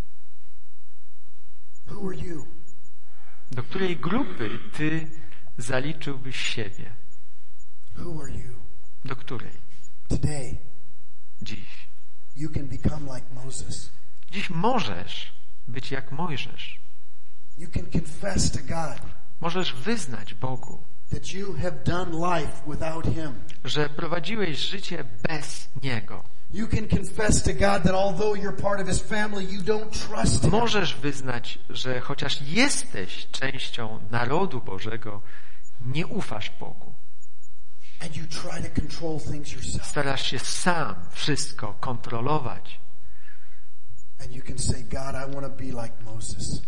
Who are you? Do której grupy ty zaliczyłbyś siebie? Who are you? Do której? Today, Dziś. you can become like Moses. Dziś możesz być jak Mojżesz. You can confess to God Możesz wyznać Bogu, that you have done life without Him. że prowadziłeś życie bez Niego. You can confess to God that although you're part of His family, you don't trust Him. Możesz wyznać, że chociaż jesteś częścią narodu Bożego, nie ufasz Bogu. And you try to control things yourself. Starasz się sam wszystko kontrolować. And you can say, God, I want to be like Moses.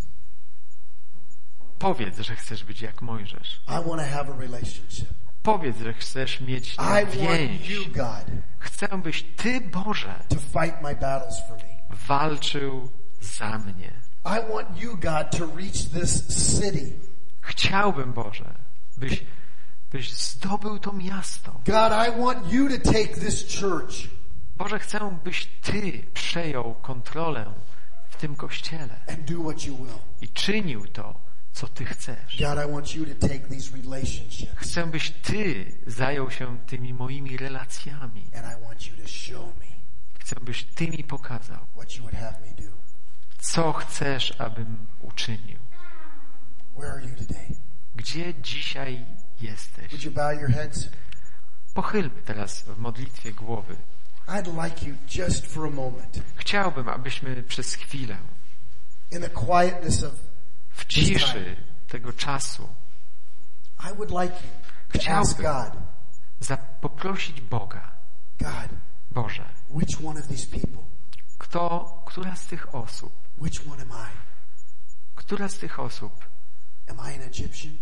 Powiedz, że chcesz być jak Mojżesz. I want to have a relationship. Powiedz, że chcesz mieć I want więź. you, God, Chcę, byś Ty, Boże, to fight my battles for me. walczył za mnie. I want you, God, to reach this city. Chciałbym, Boże, byś, byś zdobył to miasto. God, I want you to take this church. Boże, chcę, byś Ty przejął kontrolę w tym kościele And do what you will. i czynił to, co Ty chcesz. God, I want you to take these relationships. Chcę, byś Ty zajął się tymi moimi relacjami. And I want you to show me Chcę, byś Ty mi pokazał, what you would have me do. co chcesz, abym uczynił. Where are you today? Gdzie dzisiaj jesteś? Would you bow your heads? Pochylmy teraz w modlitwie głowy. I'd like you just for a moment, Chciałbym, abyśmy przez chwilę, in the quietness of w ciszy tego czasu, I would like you to ask chciałbym God, za, poprosić Boga, God, Boże, which one of these people, kto, która z tych osób, which one am I? która z tych osób, Am I an Egyptian?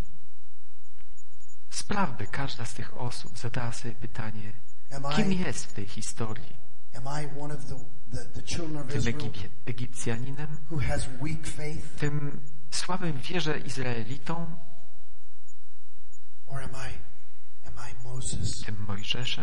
spraw, by każda z tych osób zadała sobie pytanie, Am kim I, jest w tej historii? am I one of the, the, the children of Tym Israel Egip- Egipcjaninem, who has weak faith? tym słabym w wierze Izraelitą, Or am I, am I Moses? tym Mojżeszem?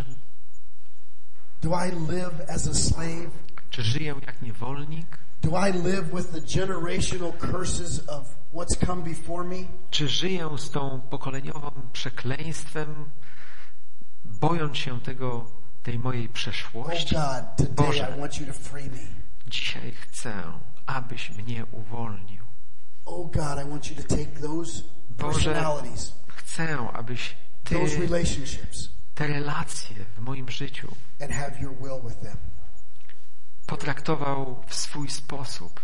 Do I live as a slave? Czy żyję jak niewolnik? Do I live with the generational curses of what's come before me? Czy żyję z tą pokoleniowym przekleństwem, bojąc się tego, tej mojej Oh przeszłości? God, today Boże, I want you to free me. dzisiaj chcę, abyś mnie uwolnił. Oh God, I want you to take those Boże, personalities, chcę, abyś Ty those relationships, te relacje w moim życiu and have your will with them. potraktował w swój sposób.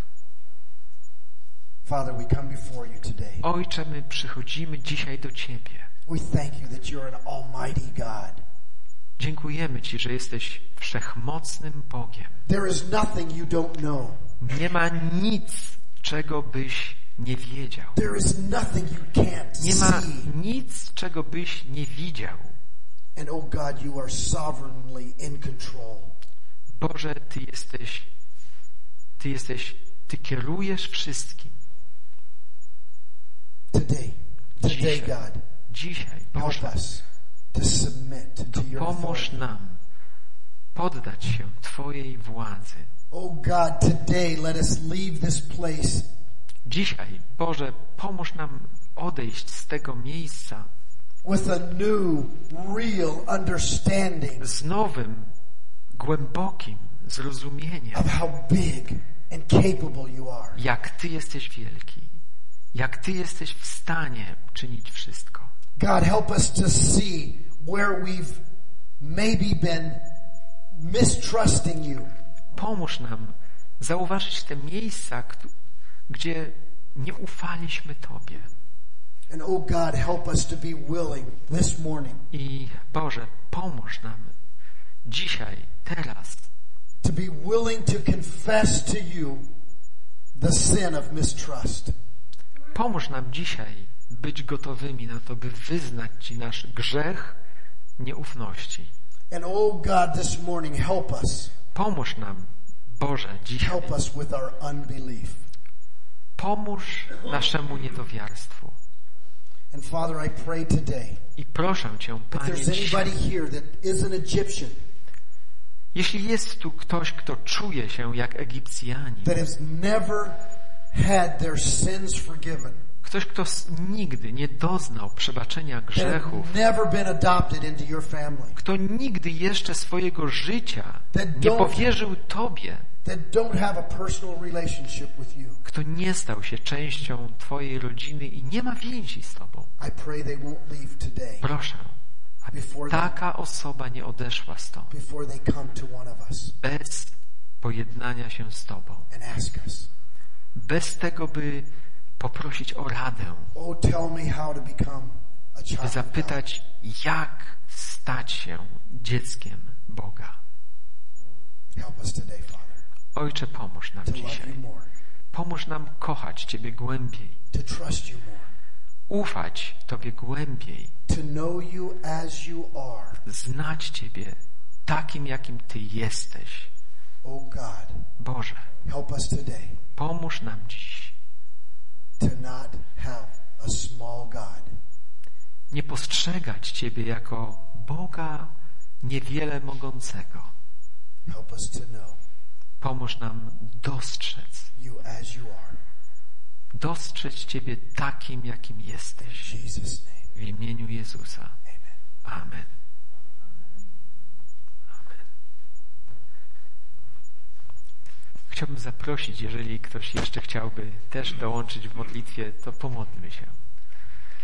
Father, we come before you today. Ojcze, my przychodzimy dzisiaj do Ciebie. We thank you that you're an almighty God. Dziękujemy Ci, że jesteś wszechmocnym Bogiem. There is nothing you don't know. Nie ma nic, czego byś nie wiedział. There is nothing you can't Nie ma see. nic, czego byś nie widział. And oh God, you are sovereignly in control. Boże, Ty jesteś, Ty jesteś, Ty kierujesz wszystkim. Today, today Dzisiaj, God, dzisiaj, help Boże, us to submit to your pomóż authority. nam poddać się Twojej władzy. Oh God, today let us leave this place Dzisiaj, Boże, pomóż nam odejść z tego miejsca with a new, real understanding z nowym, głębokim zrozumieniem of how big and capable you are. Jak Ty jesteś wielki. Jak Ty jesteś w stanie czynić wszystko. God, help us to see where we've maybe been mistrusting you. Pomóż nam zauważyć te miejsca, gdzie nie ufaliśmy Tobie. And oh God, help us to be willing this morning. I Boże, pomóż nam dzisiaj, teraz, to be willing to confess to you the sin of mistrust. Pomóż nam dzisiaj być gotowymi na to, by wyznać Ci nasz grzech nieufności. And oh God, this morning help us. Pomóż nam, Boże, dzisiaj. Help us with our unbelief. Pomóż naszemu niedowiarstwu. And Father, I pray today. I proszę Cię, Panie, if there's dzisiaj, anybody here that is an Egyptian, jeśli jest tu ktoś, kto czuje się jak Egipcjanin, that has never had their sins forgiven, ktoś, kto nigdy nie doznał przebaczenia grzechów, that have never been adopted into your family, kto nigdy jeszcze swojego życia nie powierzył Tobie, that don't have a personal relationship with you, kto nie stał się częścią Twojej rodziny i nie ma więzi z Tobą, I pray they won't leave today. proszę, aby taka osoba nie odeszła stąd Before they come to one of us bez pojednania się z Tobą, and ask us, bez tego, by poprosić o radę, oh, tell me how to become a child by of God. zapytać, jak stać się dzieckiem Boga. Help us today, Father, Ojcze, pomóż nam to love dzisiaj. you more, Pomóż nam kochać Ciebie głębiej, to trust you more, ufać Tobie głębiej, to know you as you are. znać Ciebie takim, jakim Ty jesteś. Oh God, Boże, help us today pomóż nam dziś to not have a small God, nie postrzegać Ciebie jako Boga niewiele mogącego. help us to know Pomóż nam dostrzec, you as you are. dostrzec Ciebie takim, jakim jesteś. In Jesus' name, W imieniu Jezusa. amen. Amen. Amen. Chciałbym zaprosić, jeżeli ktoś jeszcze chciałby też dołączyć w modlitwie, to pomódlmy się.